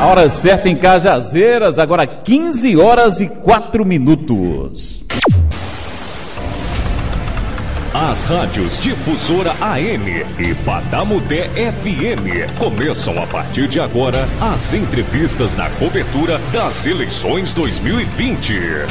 A hora certa em Cajazeiras, agora 15 horas e 4 minutos. As rádios Difusora AM e Patamuté FM começam a partir de agora as entrevistas na cobertura das eleições 2020.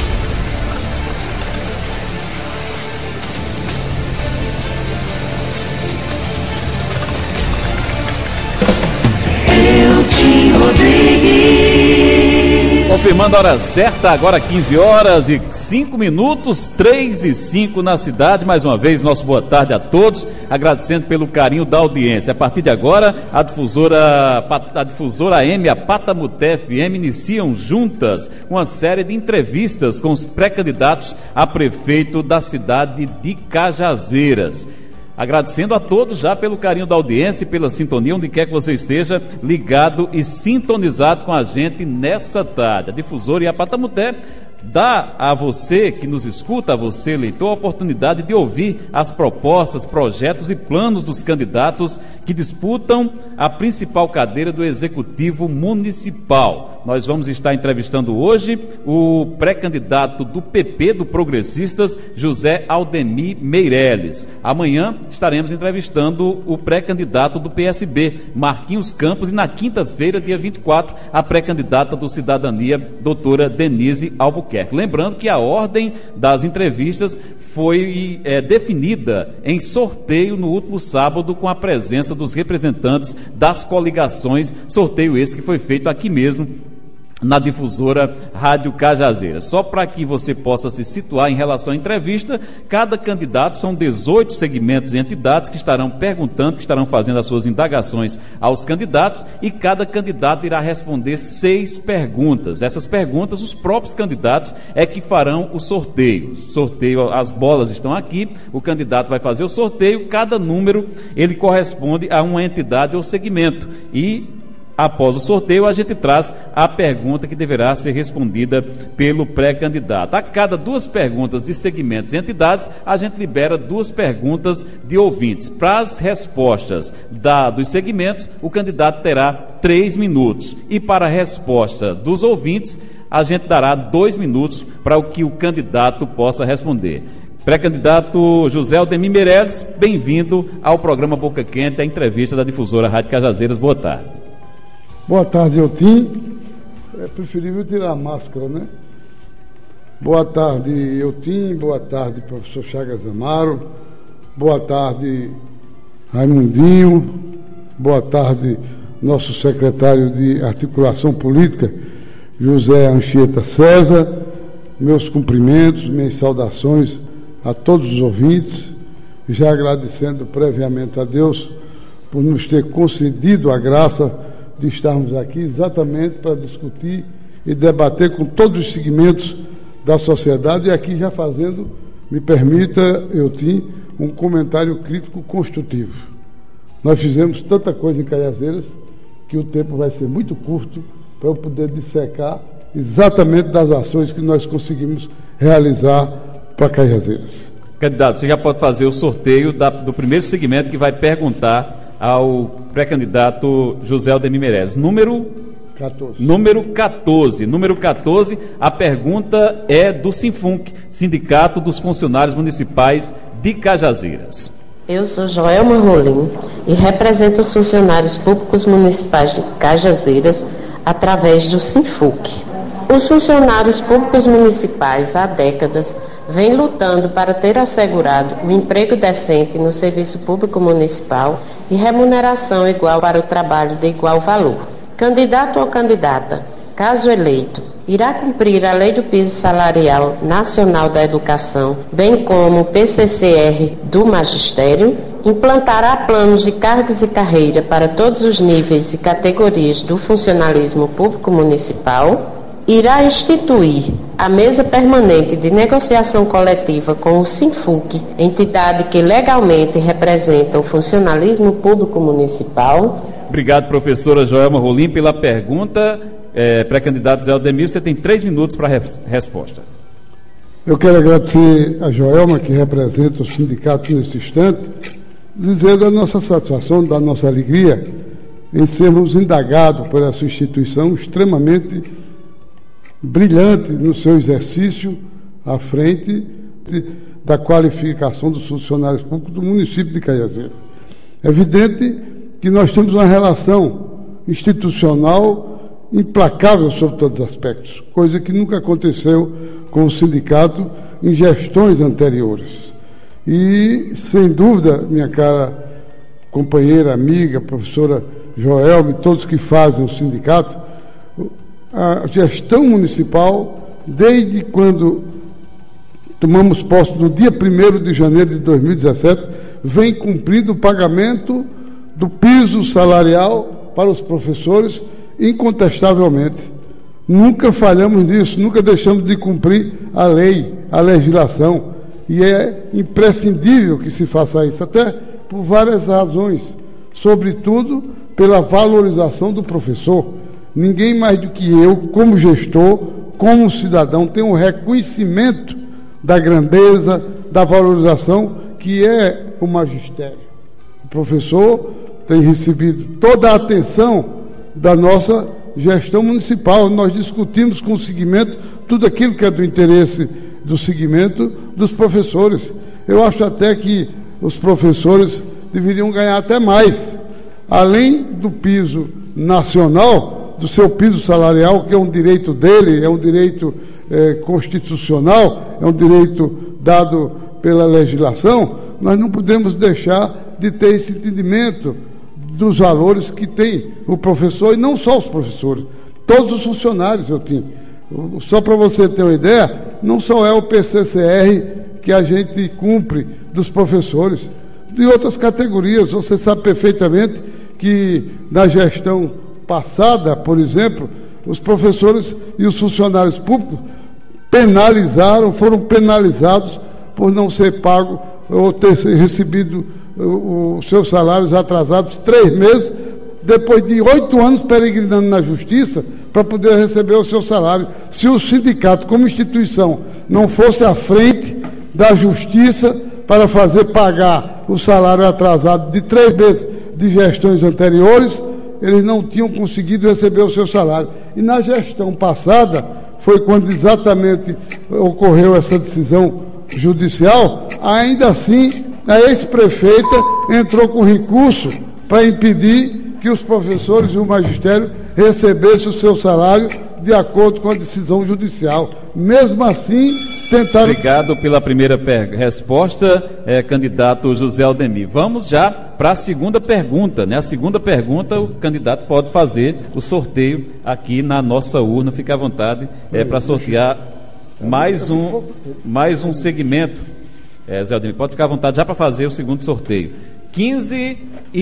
Confirmando a hora certa, agora 15 horas e 5 minutos, 3 e 5 na cidade. Mais uma vez, nosso boa tarde a todos, agradecendo pelo carinho da audiência. A partir de agora, a Difusora AM e a Patamuté FM iniciam juntas uma série de entrevistas com os pré-candidatos a prefeito da cidade de Cajazeiras. Agradecendo a todos já pelo carinho da audiência e pela sintonia, onde quer que você esteja ligado e sintonizado com a gente nessa tarde. A Difusora e a Patamuté dá a você que nos escuta, a você eleitor, a oportunidade de ouvir as propostas, projetos e planos dos candidatos que disputam a principal cadeira do Executivo Municipal. Nós vamos estar entrevistando hoje o pré-candidato do PP, do Progressistas, José Aldemir Meireles. Amanhã estaremos entrevistando o pré-candidato do PSB, Marquinhos Campos, e na quinta-feira, dia 24, a pré-candidata do Cidadania, doutora Denise Albuquerque. Lembrando que a ordem das entrevistas foi definida em sorteio no último sábado, com a presença dos representantes das coligações, sorteio esse que foi feito aqui mesmo na Difusora Rádio Cajazeiras. Só para que você possa se situar em relação à entrevista, cada candidato, são 18 segmentos e entidades que estarão perguntando, que estarão fazendo as suas indagações aos candidatos, e cada candidato irá responder 6 perguntas. Essas perguntas, os próprios candidatos é que farão o sorteio. Sorteio, as bolas estão aqui, o candidato vai fazer o sorteio, cada número ele corresponde a uma entidade ou segmento, e após o sorteio, a gente traz a pergunta que deverá ser respondida pelo pré-candidato. A cada 2 perguntas de segmentos e entidades, a gente libera 2 perguntas de ouvintes. Para as respostas dos segmentos, o candidato terá 3 minutos. E para a resposta dos ouvintes, a gente dará 2 minutos para o que o candidato possa responder. Pré-candidato José Aldemir Meireles, bem-vindo ao programa Boca Quente, a entrevista da Difusora Rádio Cajazeiras. Boa tarde. Boa tarde, Eutim. É preferível tirar a máscara, né? Boa tarde, Eutim. Boa tarde, professor Chagas Amaro. Boa tarde, Raimundinho. Boa tarde, nosso secretário de Articulação Política, José Anchieta César. Meus cumprimentos, minhas saudações a todos os ouvintes, já agradecendo previamente a Deus por nos ter concedido a graça de estarmos aqui exatamente para discutir e debater com todos os segmentos da sociedade, e aqui já fazendo, me permita, Eutim, um comentário crítico construtivo. Nós fizemos tanta coisa em Cajazeiras que o tempo vai ser muito curto para eu poder dissecar exatamente das ações que nós conseguimos realizar para Cajazeiras. Candidato, você já pode fazer o sorteio do primeiro segmento que vai perguntar ao pré-candidato José Aldemir Meireles. Número 14. Número 14, a pergunta é do Sinfunc, Sindicato dos Funcionários Municipais de Cajazeiras. Eu sou Joelma Rolim e represento os funcionários públicos municipais de Cajazeiras através do Sinfunc. Os funcionários públicos municipais há décadas vêm lutando para ter assegurado um emprego decente no serviço público municipal e remuneração igual para o trabalho de igual valor. Candidato ou candidata, caso eleito, irá cumprir a Lei do Piso Salarial Nacional da Educação, bem como o PCCR do Magistério, implantará planos de cargos e carreira para todos os níveis e categorias do funcionalismo público municipal, irá instituir a mesa permanente de negociação coletiva com o Sinfunc, entidade que legalmente representa o funcionalismo público municipal. Obrigado, professora Joelma Rolim, pela pergunta. Pré-candidato José Aldemir, você tem 3 minutos para a resposta. Eu quero agradecer a Joelma, que representa o sindicato nesse instante, dizer da nossa satisfação, da nossa alegria em sermos indagados por essa instituição extremamente brilhante no seu exercício à frente da qualificação dos funcionários públicos do município de Cajazeiras. É evidente que nós temos uma relação institucional implacável sobre todos os aspectos, coisa que nunca aconteceu com o sindicato em gestões anteriores. E, sem dúvida, minha cara companheira, amiga, professora Joelme, todos que fazem o sindicato, a gestão municipal, desde quando tomamos posse no dia 1º de janeiro de 2017, vem cumprindo o pagamento do piso salarial para os professores incontestavelmente. Nunca falhamos nisso, nunca deixamos de cumprir a lei, a legislação. E é imprescindível que se faça isso, até por várias razões, sobretudo pela valorização do professor. Ninguém mais do que eu, como gestor, como cidadão, tem um reconhecimento da grandeza, da valorização que é o magistério. O professor tem recebido toda a atenção da nossa gestão municipal. Nós discutimos com o segmento tudo aquilo que é do interesse do segmento dos professores. Eu acho até que os professores deveriam ganhar até mais, além do piso nacional, do seu piso salarial, que é um direito dele, é um direito constitucional, é um direito dado pela legislação. Nós não podemos deixar de ter esse entendimento dos valores que tem o professor, e não só os professores, todos os funcionários. Eu tinha. Só para você ter uma ideia, não só é o PCCR que a gente cumpre dos professores, de outras categorias. Você sabe perfeitamente que na gestão passada, por exemplo, os professores e os funcionários públicos foram penalizados por não ser pago ou ter recebido os seus salários atrasados 3 meses, depois de 8 anos peregrinando na justiça para poder receber o seu salário. Se o sindicato, como instituição, não fosse à frente da justiça para fazer pagar o salário atrasado de 3 meses de gestões anteriores, eles não tinham conseguido receber o seu salário. E na gestão passada, foi quando exatamente ocorreu essa decisão judicial, ainda assim, a ex-prefeita entrou com recurso para impedir que os professores e o magistério recebessem o seu salário de acordo com a decisão judicial. Mesmo assim, tentaram... Obrigado pela primeira resposta, candidato José Aldemir. Vamos já para a segunda pergunta, né? A segunda pergunta, o candidato pode fazer o sorteio aqui na nossa urna. Fique à vontade para sortear mais um segmento. Zé Aldemir, pode ficar à vontade já para fazer o segundo sorteio. 15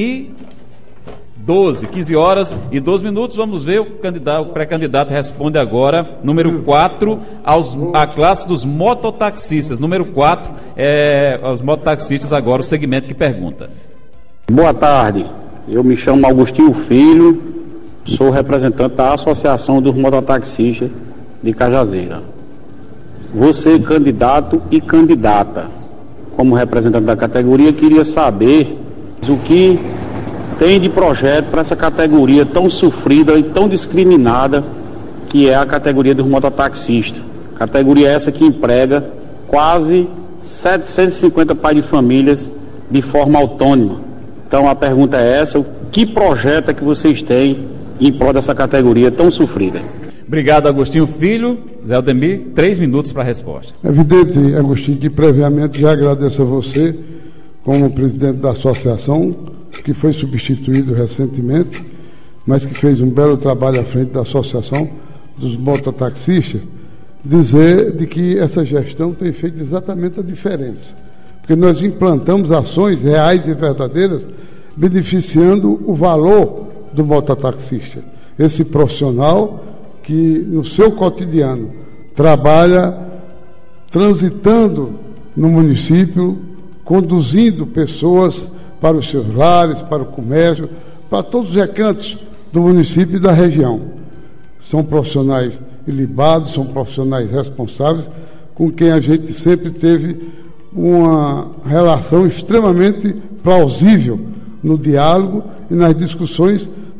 horas e 12 minutos, vamos ver, o pré-candidato responde agora, número 4, a classe dos mototaxistas. Número 4, aos mototaxistas agora, o segmento que pergunta. Boa tarde, eu me chamo Augustinho Filho, sou representante da Associação dos Mototaxistas de Cajazeira. Você, candidato e candidata, como representante da categoria, queria saber o que tem de projeto para essa categoria tão sofrida e tão discriminada que é a categoria dos mototaxistas. Categoria essa que emprega quase 750 pais de famílias de forma autônoma. Então a pergunta é essa: o que projeto é que vocês têm em prol dessa categoria tão sofrida? Obrigado, Agostinho Filho. Zé Aldemir, 3 minutos para a resposta. É evidente, Agostinho, que previamente já agradeço a você, como presidente da associação, que foi substituído recentemente, mas que fez um belo trabalho à frente da Associação dos Mototaxistas, dizer de que essa gestão tem feito exatamente a diferença. Porque nós implantamos ações reais e verdadeiras, beneficiando o valor do mototaxista. Esse profissional que, no seu cotidiano, trabalha transitando no município, conduzindo pessoas para os seus lares, para o comércio, para todos os recantos do município e da região. São profissionais ilibados, são profissionais responsáveis, com quem a gente sempre teve uma relação extremamente plausível no diálogo e nas discussões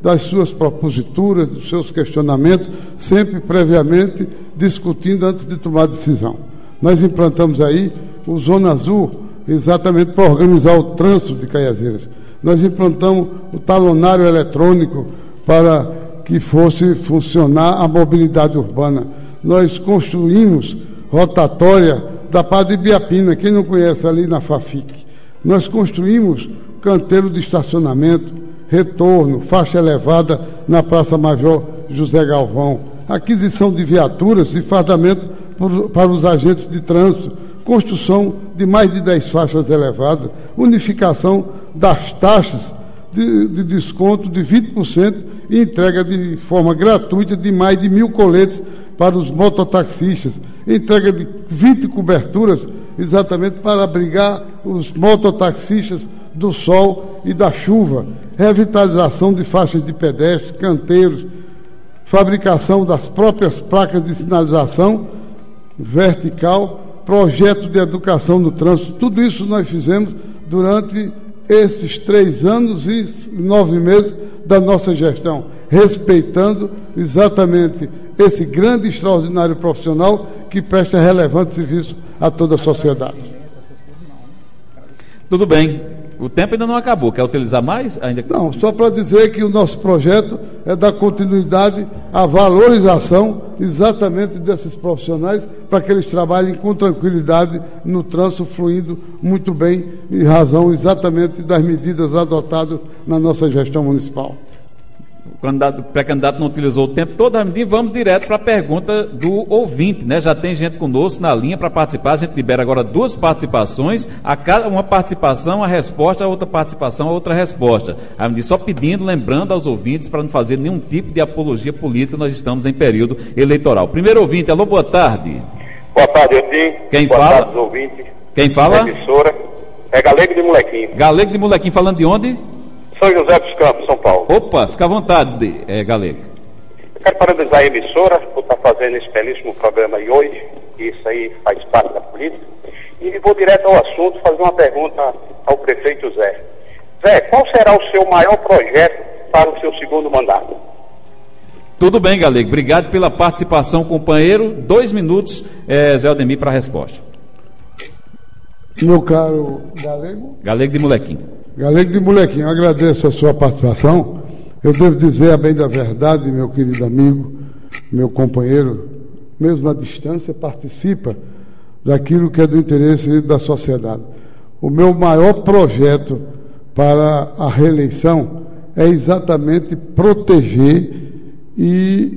das suas proposituras, dos seus questionamentos, sempre previamente discutindo antes de tomar decisão. Nós implantamos aí o Zona Azul, exatamente para organizar o trânsito de Caiazeiras. Nós implantamos o talonário eletrônico para que fosse funcionar a mobilidade urbana. Nós construímos rotatória da Padre Ibiapina, quem não conhece, ali na Fafic. Nós construímos canteiro de estacionamento, retorno, faixa elevada na Praça Major José Galvão, aquisição de viaturas e fardamento para os agentes de trânsito, construção de mais de 10 faixas elevadas, unificação das taxas de desconto de 20% e entrega de forma gratuita de mais de 1.000 coletes para os mototaxistas, entrega de 20 coberturas exatamente para abrigar os mototaxistas do sol e da chuva, revitalização de faixas de pedestre, canteiros, fabricação das próprias placas de sinalização vertical, projeto de educação no trânsito. Tudo isso nós fizemos durante esses 3 anos e 9 meses da nossa gestão, respeitando exatamente esse grande e extraordinário profissional que presta relevante serviço a toda a sociedade. Tudo bem. O tempo ainda não acabou. Quer utilizar mais? Não, só para dizer que o nosso projeto é dar continuidade à valorização exatamente desses profissionais para que eles trabalhem com tranquilidade no trânsito, fluindo muito bem, em razão exatamente das medidas adotadas na nossa gestão municipal. O pré-candidato não utilizou o tempo todo, e vamos direto para a pergunta do ouvinte, né? Já tem gente conosco na linha para participar. A gente libera agora 2 participações, a cada uma participação a resposta, a outra participação a outra resposta. Só pedindo, lembrando aos ouvintes para não fazer nenhum tipo de apologia política, nós estamos em período eleitoral. Primeiro ouvinte, alô, boa tarde. Boa tarde, Eutim. Quem boa fala? Tarde, ouvintes. Quem fala? Emissora. É Galego de Molequinho. Galego de Molequinho, falando de onde? São José dos Campos, São Paulo. Opa, fica à vontade, Galego. Eu quero parabenizar a emissora por estar fazendo esse belíssimo programa aí hoje. Isso aí faz parte da política. E vou direto ao assunto, fazer uma pergunta ao prefeito Zé. Zé, qual será o seu maior projeto para o seu segundo mandato? Tudo bem, Galego. Obrigado pela participação, companheiro. 2 minutos, Zé Aldemir, para a resposta. Meu caro Galego. Galego de Molequinho. Galego de Molequinho, eu agradeço a sua participação. Eu devo dizer a bem da verdade, meu querido amigo, meu companheiro, mesmo à distância, participa daquilo que é do interesse da sociedade. O meu maior projeto para a reeleição é exatamente proteger e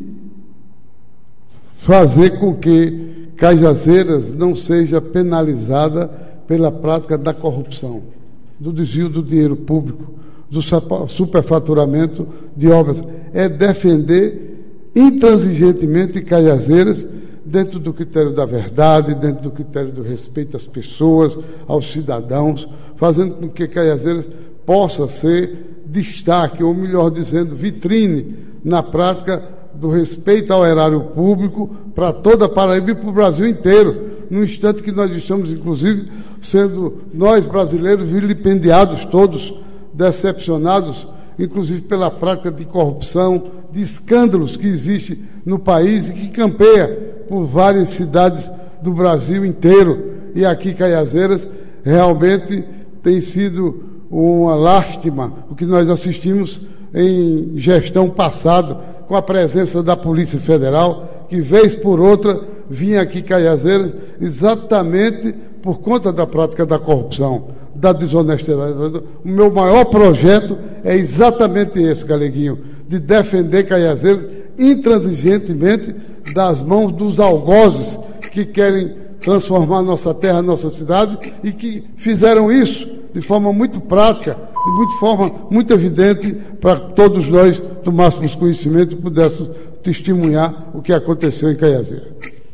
fazer com que Cajazeiras não seja penalizada pela prática da corrupção, do desvio do dinheiro público, do superfaturamento de obras. É defender intransigentemente Cajazeiras dentro do critério da verdade, dentro do critério do respeito às pessoas, aos cidadãos, fazendo com que Cajazeiras possa ser destaque, ou melhor dizendo, vitrine na prática do respeito ao erário público para toda a Paraíba e para o Brasil inteiro, no instante que nós estamos, inclusive, sendo nós brasileiros vilipendiados todos, decepcionados, inclusive pela prática de corrupção, de escândalos que existe no país e que campeia por várias cidades do Brasil inteiro. E aqui, Cajazeiras, realmente tem sido uma lástima o que nós assistimos em gestão passada, com a presença da Polícia Federal, que vez por outra vinha aqui Cajazeiras exatamente por conta da prática da corrupção, da desonestidade. O meu maior projeto é exatamente esse, Galeguinho, de defender Cajazeiras intransigentemente das mãos dos algozes que querem transformar nossa terra, nossa cidade, e que fizeram isso de forma muito prática, de forma muito evidente, para que todos nós tomássemos conhecimento e pudéssemos testemunhar o que aconteceu em Cajazeiras.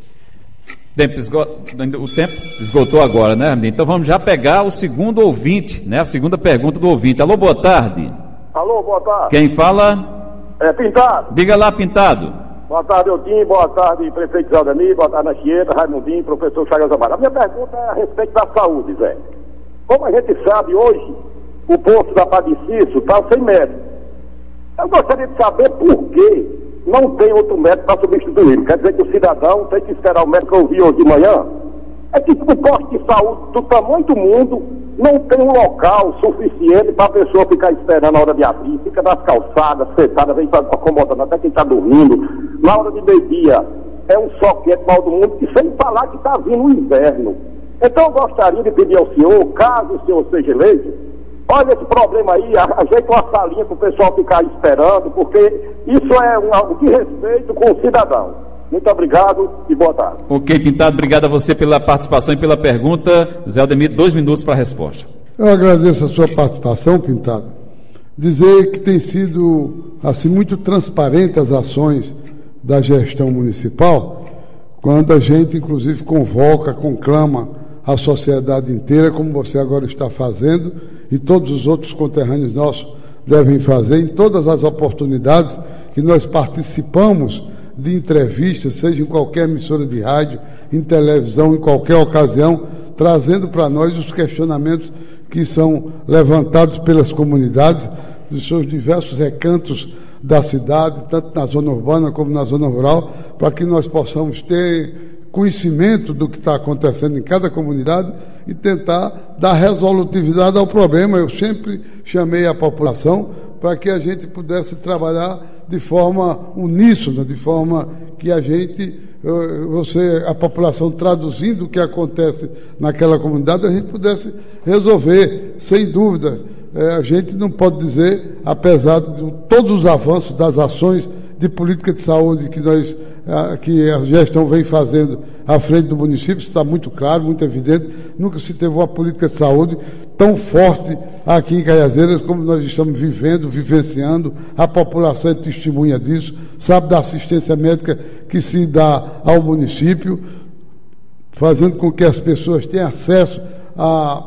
O tempo esgotou agora, né, Armin? Então vamos já pegar o segundo ouvinte, né? A segunda pergunta do ouvinte. Alô, boa tarde. Alô, boa tarde. Quem fala? É Pintado. Diga lá, Pintado. Boa tarde, Eutim. Boa tarde, prefeito Zé Aldemir. Boa tarde, Anchieta, Raimundinho, professor Chagas Amaro. A minha pergunta é a respeito da saúde, Zé. Como a gente sabe, hoje, o posto da Padre Cícero está sem médico. Eu gostaria de saber por que não tem outro médico para substituir. Quer dizer que o cidadão tem que esperar o médico que eu vi hoje de manhã? É que o posto de saúde do tamanho do mundo não tem um local suficiente para a pessoa ficar esperando a hora de abrir, fica nas calçadas, sentada, vem acomodando até quem está dormindo. Na hora de meio-dia é um sol quente mal do mundo, e sem falar que está vindo o inverno. Então eu gostaria de pedir ao senhor, caso o senhor seja eleito, olha esse problema aí, ajeita uma salinha para o pessoal ficar esperando, porque isso é um desrespeito com o cidadão. Muito obrigado e boa tarde. Ok, Pintado, obrigado a você pela participação e pela pergunta. Zé Aldemir, 2 minutos para a resposta. Eu agradeço a sua participação, Pintado. Dizer que tem sido, assim, muito transparente as ações da gestão municipal, quando a gente, inclusive, convoca, conclama a sociedade inteira, como você agora está fazendo, e todos os outros conterrâneos nossos devem fazer, em todas as oportunidades que nós participamos de entrevistas, seja em qualquer emissora de rádio, em televisão, em qualquer ocasião, trazendo para nós os questionamentos que são levantados pelas comunidades, dos seus diversos recantos da cidade, tanto na zona urbana como na zona rural, para que nós possamos ter conhecimento do que está acontecendo em cada comunidade e tentar dar resolutividade ao problema. Eu sempre chamei a população para que a gente pudesse trabalhar de forma uníssona, de forma que a gente, a população traduzindo o que acontece naquela comunidade, a gente pudesse resolver, sem dúvida. A gente não pode dizer, apesar de todos os avanços das ações de política de saúde que a gestão vem fazendo à frente do município, isso está muito claro, muito evidente. Nunca se teve uma política de saúde tão forte aqui em Cajazeiras como nós estamos vivendo, vivenciando. A população é testemunha disso, sabe da assistência médica que se dá ao município, fazendo com que as pessoas tenham acesso a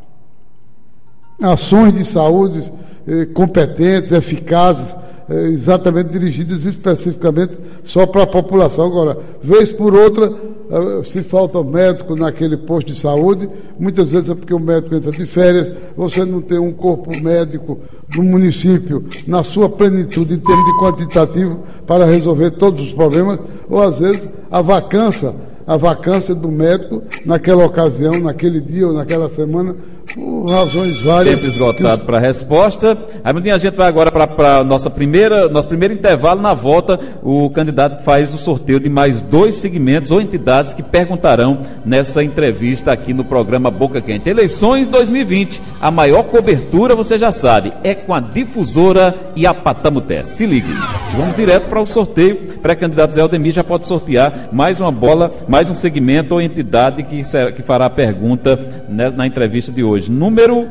ações de saúde competentes, eficazes, exatamente dirigidas especificamente só para a população. Agora, vez por outra, se falta médico naquele posto de saúde, muitas vezes é porque o médico entra de férias, você não tem um corpo médico do município na sua plenitude em termos de quantitativo para resolver todos os problemas, ou às vezes a vacância do médico naquela ocasião, naquele dia ou naquela semana, por razões várias. Tempo esgotado para a resposta. A gente vai agora para nosso primeiro intervalo. Na volta, o candidato faz o sorteio de mais 2 segmentos ou entidades que perguntarão nessa entrevista aqui no programa Boca Quente. Eleições 2020, a maior cobertura, você já sabe, é com a Difusora e a Patamuté. Se ligue. Vamos direto para o sorteio. Pré-candidato Zé Aldemir já pode sortear mais uma bola, mais um segmento ou entidade que fará a pergunta, né, na entrevista de hoje. Número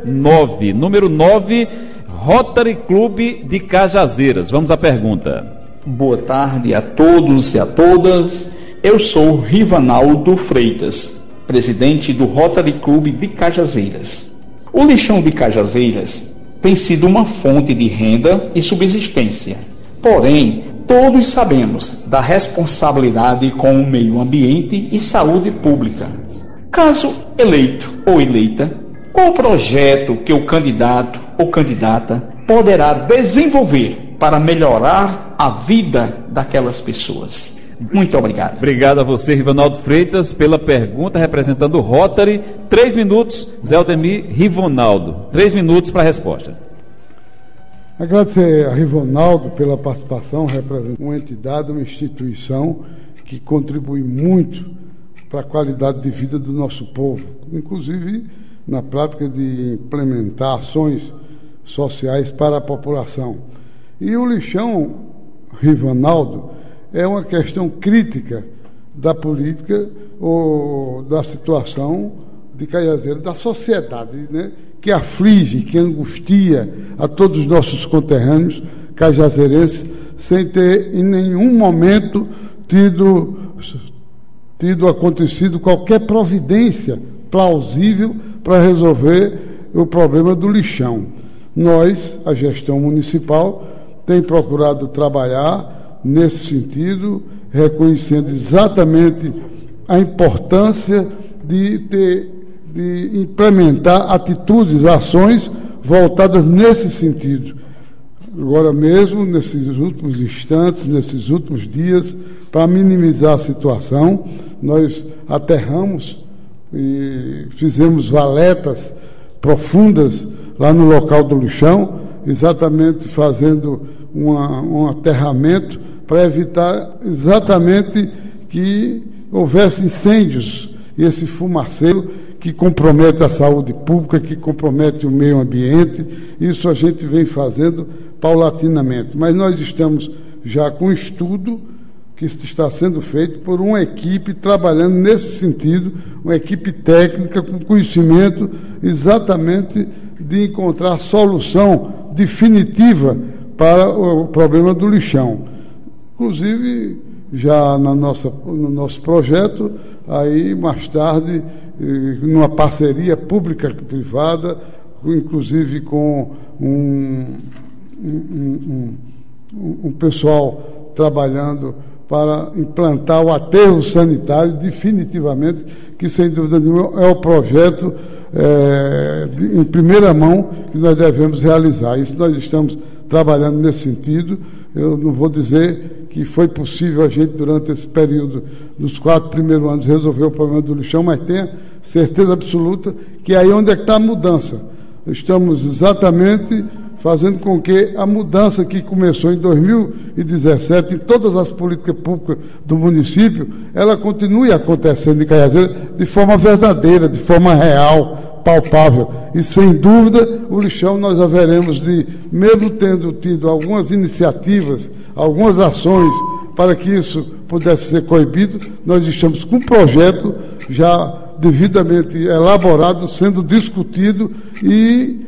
9, Rotary Clube de Cajazeiras. Vamos à pergunta. Boa tarde a todos e a todas. Eu sou Rivanaldo Freitas, presidente do Rotary Clube de Cajazeiras. O lixão de Cajazeiras tem sido uma fonte de renda e subsistência. Porém, todos sabemos da responsabilidade com o meio ambiente e saúde pública. Caso eleito ou eleita, qual o projeto que o candidato ou candidata poderá desenvolver para melhorar a vida daquelas pessoas? Muito obrigado. Obrigado a você, Rivanaldo Freitas, pela pergunta, representando o Rotary. 3 minutos, Zé Aldemir, Rivanaldo. 3 minutos para a resposta. Agradecer a Rivanaldo pela participação, representa uma entidade, uma instituição que contribui muito para a qualidade de vida do nosso povo, inclusive na prática de implementar ações sociais para a população. E o lixão, Rivanaldo, é uma questão crítica da política ou da situação de Cajazeiras, da sociedade, né, que aflige, que angustia a todos os nossos conterrâneos cajazeirenses, sem ter em nenhum momento tido acontecido qualquer providência plausível para resolver o problema do lixão. Nós, a gestão municipal, tem procurado trabalhar nesse sentido, reconhecendo exatamente a importância de implementar atitudes, ações voltadas nesse sentido. agora mesmo, nesses últimos instantes, nesses últimos dias, para minimizar a situação, nós aterramos e fizemos valetas profundas lá no local do lixão, exatamente fazendo um aterramento para evitar exatamente que houvesse incêndios e esse fumaceiro que compromete a saúde pública, que compromete o meio ambiente. Isso a gente vem fazendo paulatinamente. Mas nós estamos já com um estudo que está sendo feito por uma equipe trabalhando nesse sentido, uma equipe técnica com conhecimento exatamente de encontrar solução definitiva para o problema do lixão. Inclusive, já no nosso projeto, aí mais tarde, numa parceria pública-privada, inclusive com um pessoal trabalhando para implantar o aterro sanitário definitivamente, que sem dúvida nenhuma é o projeto em primeira mão que nós devemos realizar. Isso nós estamos trabalhando nesse sentido. Eu não vou dizer que foi possível a gente, durante esse período, nos 4 primeiros anos, resolver o problema do lixão, mas tenha certeza absoluta que é aí onde é que está a mudança. Estamos exatamente fazendo com que a mudança que começou em 2017 em todas as políticas públicas do município, ela continue acontecendo em Cajazeiras de forma verdadeira, de forma real, palpável. E, sem dúvida, o lixão nós haveremos de, mesmo tendo tido algumas iniciativas, algumas ações para que isso pudesse ser coibido, nós estamos com um projeto já devidamente elaborado, sendo discutido e...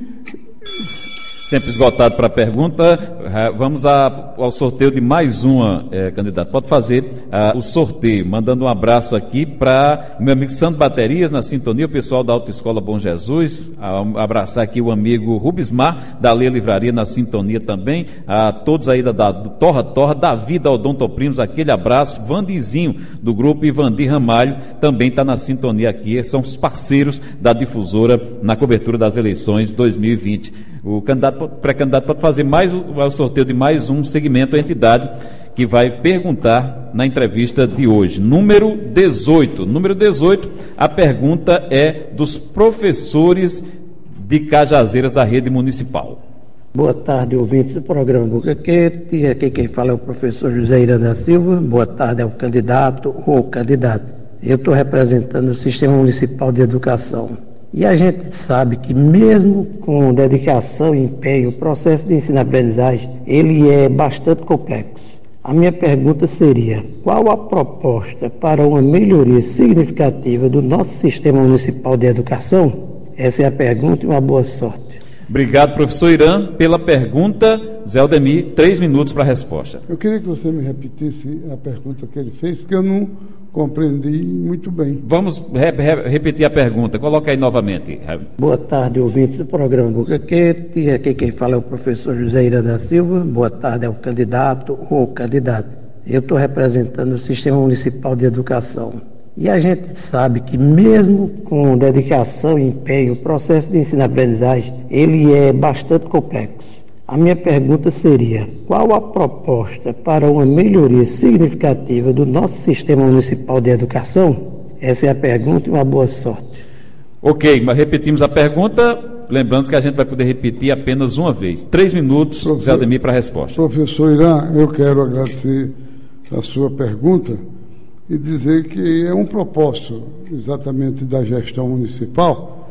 Tempo esgotado para a pergunta. Vamos ao sorteio de mais uma, candidato. Pode fazer o sorteio, mandando um abraço aqui para o meu amigo Sandro Baterias, na sintonia, o pessoal da Autoescola Bom Jesus. Abraçar aqui o amigo Rubismar, da Leia Livraria, na sintonia também. A todos aí do Torra, Davi da Odontoprimos, aquele abraço. Vandizinho, do grupo Ivandi Ramalho, também está na sintonia aqui. São os parceiros da difusora na cobertura das eleições 2020. O pré-candidato pode fazer o sorteio de mais um segmento, a entidade que vai perguntar na entrevista de hoje. Número 18. Número 18, a pergunta é dos professores de Cajazeiras da rede municipal. Boa tarde, ouvintes do programa Boca Quente. Aqui quem fala é o professor José Irã da Silva. Boa tarde ao candidato ou candidata. Eu estou representando o Sistema Municipal de Educação. E a gente sabe que mesmo com dedicação e empenho, o processo de ensino-aprendizagem, ele é bastante complexo. A minha pergunta seria, qual a proposta para uma melhoria significativa do nosso Sistema Municipal de Educação? Essa é a pergunta e uma boa sorte. Obrigado, professor Irã, pela pergunta. Zé Aldemir, 3 minutos para a resposta. Eu queria que você me repetisse a pergunta que ele fez, porque eu não compreendi muito bem. Vamos repetir a pergunta. Coloca aí novamente. Boa tarde, ouvintes do programa Boca Quente. Aqui quem fala é o professor José Irã da Silva. Boa tarde ao candidato ou candidata. Eu estou representando o Sistema Municipal de Educação. E a gente sabe que mesmo com dedicação e empenho, o processo de ensino-aprendizagem, ele é bastante complexo. A minha pergunta seria, qual a proposta para uma melhoria significativa do nosso Sistema Municipal de Educação? Essa é a pergunta e uma boa sorte. Ok, mas repetimos a pergunta, lembrando que a gente vai poder repetir apenas uma vez. 3 minutos, Zé Aldemir, para a resposta. Professor Irã, eu quero agradecer a sua pergunta e dizer que é um propósito exatamente da gestão municipal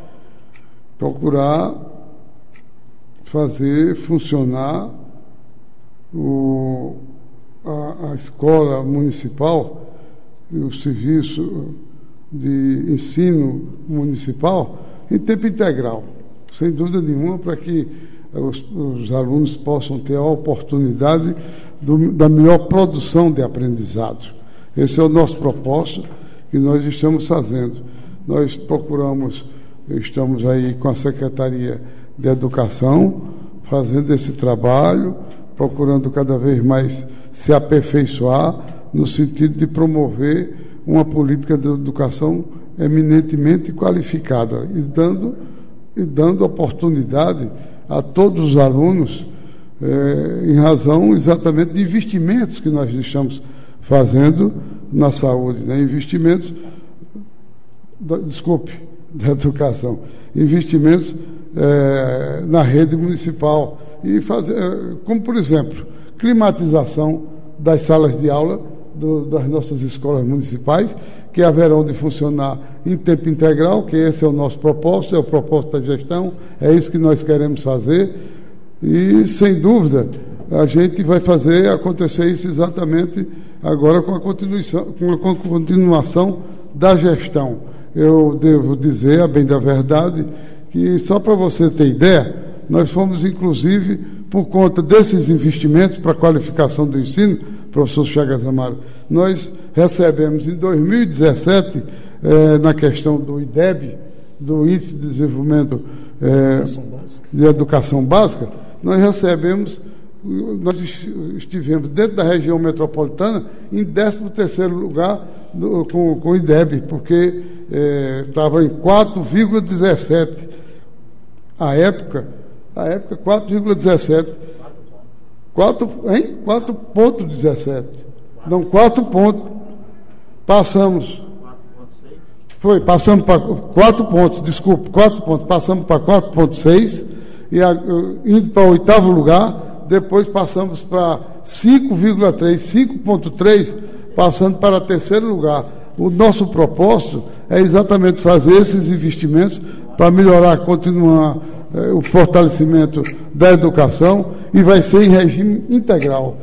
procurar fazer funcionar a escola municipal e o serviço de ensino municipal em tempo integral, sem dúvida nenhuma, para que os alunos possam ter a oportunidade da melhor produção de aprendizado. Esse é o nosso propósito que nós estamos fazendo. Nós estamos aí com a Secretaria de Educação, fazendo esse trabalho, procurando cada vez mais se aperfeiçoar no sentido de promover uma política de educação eminentemente qualificada e dando oportunidade a todos os alunos em razão exatamente de investimentos que nós estamos fazendo na saúde, né? Investimentos, da educação, investimentos na rede municipal, e fazer, como por exemplo, climatização das salas de aula das nossas escolas municipais, que haverão de funcionar em tempo integral, que esse é o nosso propósito, é o propósito da gestão, é isso que nós queremos fazer, e sem dúvida a gente vai fazer acontecer isso exatamente agora com a continuação da gestão. Eu devo dizer, a bem da verdade, que só para você ter ideia, nós fomos inclusive, por conta desses investimentos para a qualificação do ensino, professor Chagas Amaro, nós recebemos em 2017, na questão do IDEB, do Índice de Desenvolvimento de Educação Básica, nós estivemos dentro da região metropolitana em 13º lugar com o IDEB, porque estava em 4,17. A época 4,17. 4,17. Não, 4 pontos. Passamos para 4 pontos, desculpe, 4 pontos. Passamos para 4,6 e indo para o 8º lugar, depois passamos para 5,3, 5,3, passando para 3º lugar. O nosso propósito é exatamente fazer esses investimentos para melhorar, continuar o fortalecimento da educação, e vai ser em regime integral,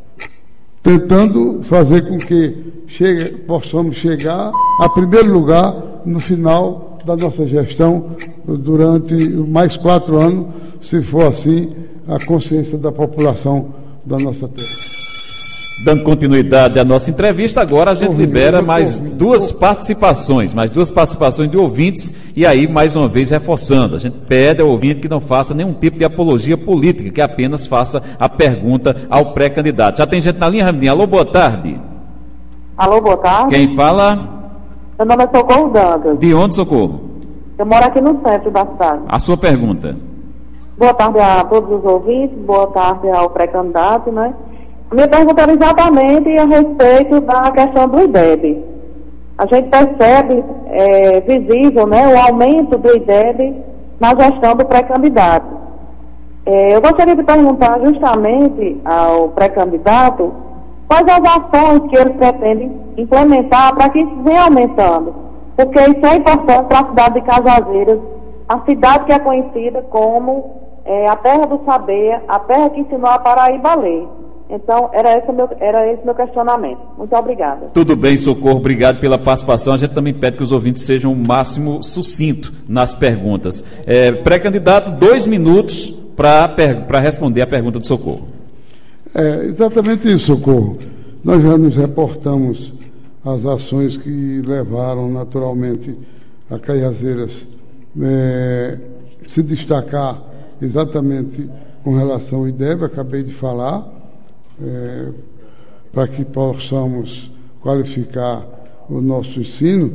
tentando fazer com que possamos chegar a primeiro lugar no final da nossa gestão, durante mais 4 anos, se for assim a consciência da população da nossa terra. Dando continuidade à nossa entrevista, agora a gente libera mais duas participações de ouvintes, e aí, mais uma vez, reforçando, a gente pede ao ouvinte que não faça nenhum tipo de apologia política, que apenas faça a pergunta ao pré-candidato. Já tem gente na linha, Ramidinha? Alô, boa tarde. Alô, boa tarde. Quem fala? Meu nome é Socorro Dantas. De onde, Socorro? Eu moro aqui no centro da cidade. A sua pergunta. Boa tarde a todos os ouvintes, boa tarde ao pré-candidato, né? Minha pergunta era exatamente a respeito da questão do IDEB. A gente percebe visível, né, o aumento do IDEB na gestão do pré-candidato. Eu gostaria de perguntar justamente ao pré-candidato quais as ações que ele pretende implementar para que isso venha aumentando. Porque isso é importante para a cidade de Cajazeiras, a cidade que é conhecida como a terra do saber, a terra que ensinou a Paraíba a ler. Então, era esse meu questionamento. Muito obrigada. Tudo bem, Socorro, obrigado pela participação. A gente também pede que os ouvintes sejam o máximo sucinto nas perguntas. Pré-candidato, 2 minutos para responder a pergunta do Socorro. Exatamente isso, Socorro. Nós já nos reportamos as ações que levaram naturalmente a Cajazeiras se destacar exatamente com relação ao IDEB, acabei de falar, para que possamos qualificar o nosso ensino,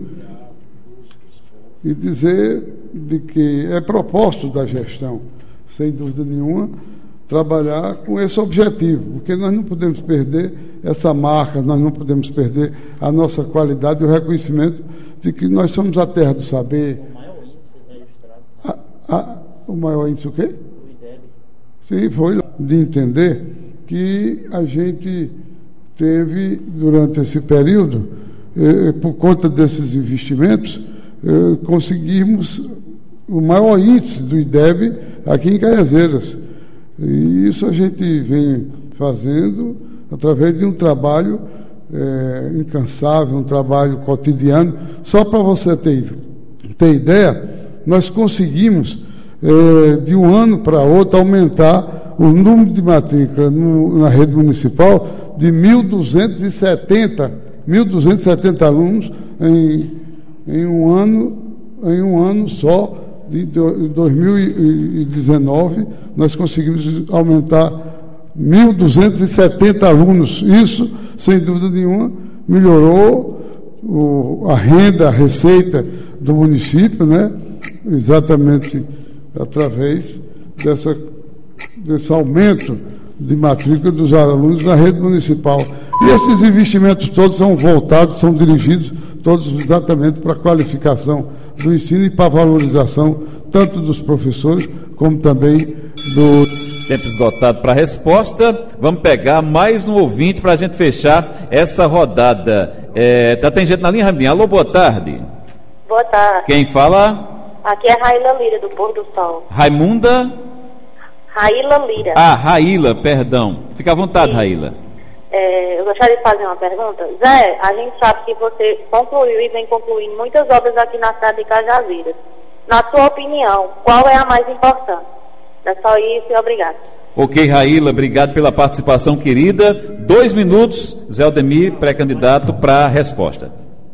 e dizer de que é propósito da gestão, sem dúvida nenhuma, trabalhar com esse objetivo, porque nós não podemos perder essa marca, nós não podemos perder a nossa qualidade e o reconhecimento de que nós somos a terra do saber. O maior índice registrado. O maior índice o quê? O IDEB. Sim, foi de entender que a gente teve, durante esse período, por conta desses investimentos, conseguimos o maior índice do IDEB aqui em Cajazeiras. E isso a gente vem fazendo através de um trabalho incansável, um trabalho cotidiano. Só para você ter ideia, nós conseguimos, de um ano para outro, aumentar o número de matrícula na rede municipal de 1.270 alunos em um ano só. De 2019, nós conseguimos aumentar 1.270 alunos. Isso, sem dúvida nenhuma, melhorou a renda, a receita do município, né? Exatamente através desse aumento de matrícula dos alunos na rede municipal. E esses investimentos todos são voltados, são dirigidos todos exatamente para a qualificação do ensino e para a valorização tanto dos professores como também do... Tempo esgotado para a resposta. Vamos pegar mais um ouvinte para a gente fechar essa rodada. Tem gente na linha, Raimundo? Alô, boa tarde. Boa tarde. Quem fala? Aqui é Raíla Lira, do Pôr do Sol. Raimunda? Raíla Lira. Raíla, perdão. Fica à vontade, Raíla. Eu gostaria de fazer uma pergunta. Zé, a gente sabe que você concluiu e vem concluindo muitas obras aqui na cidade de Cajazeiras. Na sua opinião, qual é a mais importante? É só isso e obrigado. Ok, Raíla, obrigado pela participação, querida. 2 minutos, Zé Aldemir, pré-candidato, para a resposta.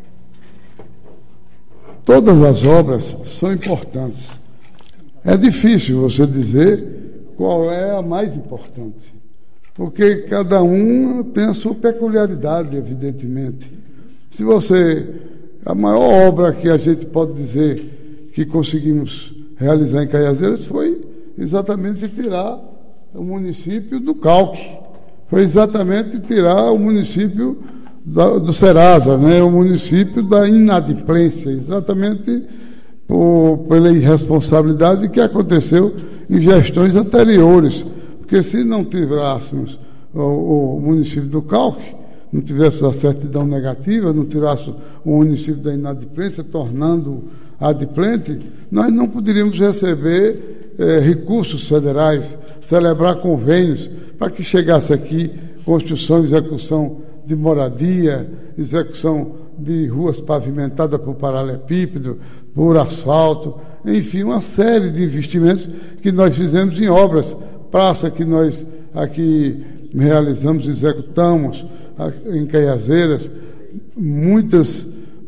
Todas as obras são importantes. É difícil você dizer qual é a mais importante, porque cada um tem a sua peculiaridade, evidentemente. Se você... A maior obra que a gente pode dizer que conseguimos realizar em Cajazeiras foi exatamente tirar o município do calque. Foi exatamente tirar o município do Serasa, né? O município da inadimplência, exatamente pela irresponsabilidade que aconteceu em gestões anteriores. Porque se não tivéssemos o município do calque, não tivesse a certidão negativa, não tirasse o município da inadimplência, tornando adimplente, nós não poderíamos receber recursos federais, celebrar convênios para que chegasse aqui construção e execução de moradia, execução de ruas pavimentadas por paralelepípedo, por asfalto, enfim, uma série de investimentos que nós fizemos em obras, praça que nós aqui realizamos, executamos em Cajazeiras, muitas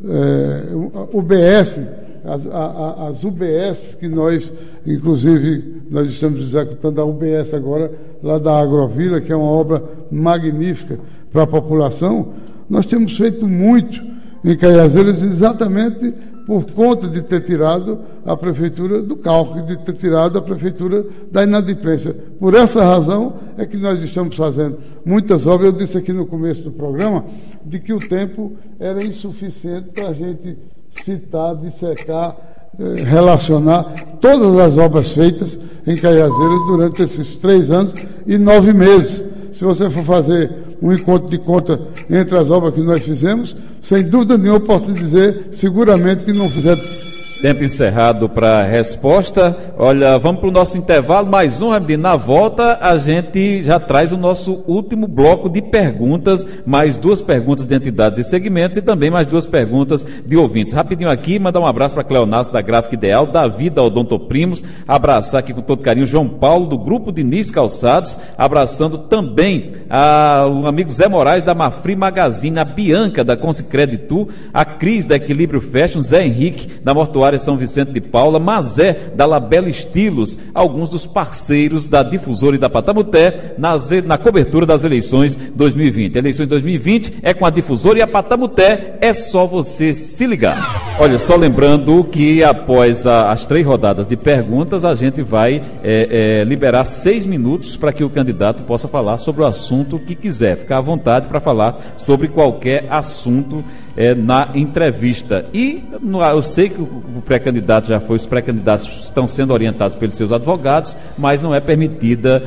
UBS, as UBS que nós, inclusive, nós estamos executando a UBS agora, lá da Agrovila, que é uma obra magnífica para a população. Nós temos feito muito em Cajazeiras exatamente por conta de ter tirado a prefeitura do calque, de ter tirado a prefeitura da inadimplência. Por essa razão é que nós estamos fazendo muitas obras. Eu disse aqui no começo do programa de que o tempo era insuficiente para a gente citar, dissecar, relacionar todas as obras feitas em Cajazeiras durante esses 3 anos e 9 meses. Se você for fazer um encontro de conta entre as obras que nós fizemos, sem dúvida nenhuma eu posso te dizer, seguramente que não fizeram. Tempo encerrado para a resposta. Olha, vamos para o nosso intervalo, mais um, Raimundo. Na volta a gente já traz o nosso último bloco de perguntas, mais 2 perguntas de entidades e segmentos e também mais 2 perguntas de ouvintes. Rapidinho aqui, mandar um abraço para Cleonácio da Gráfica Ideal, Davi da Odontoprimos, abraçar aqui com todo carinho João Paulo do Grupo Diniz Calçados, abraçando também o amigo Zé Moraes da Mafri Magazine, a Bianca da Consicreditu, a Cris da Equilíbrio Fashion, Zé Henrique da Mortuária São Vicente de Paula, Mazé da Labela Estilos, alguns dos parceiros da Difusora e da Patamuté na cobertura das eleições 2020. Eleições 2020 é com a Difusora e a Patamuté, é só você se ligar. Olha, só lembrando que após as 3 rodadas de perguntas, a gente vai liberar 6 minutos para que o candidato possa falar sobre o assunto que quiser, ficar à vontade para falar sobre qualquer assunto na entrevista. E eu sei que o pré-candidato já foi, os pré-candidatos estão sendo orientados pelos seus advogados, mas não é permitida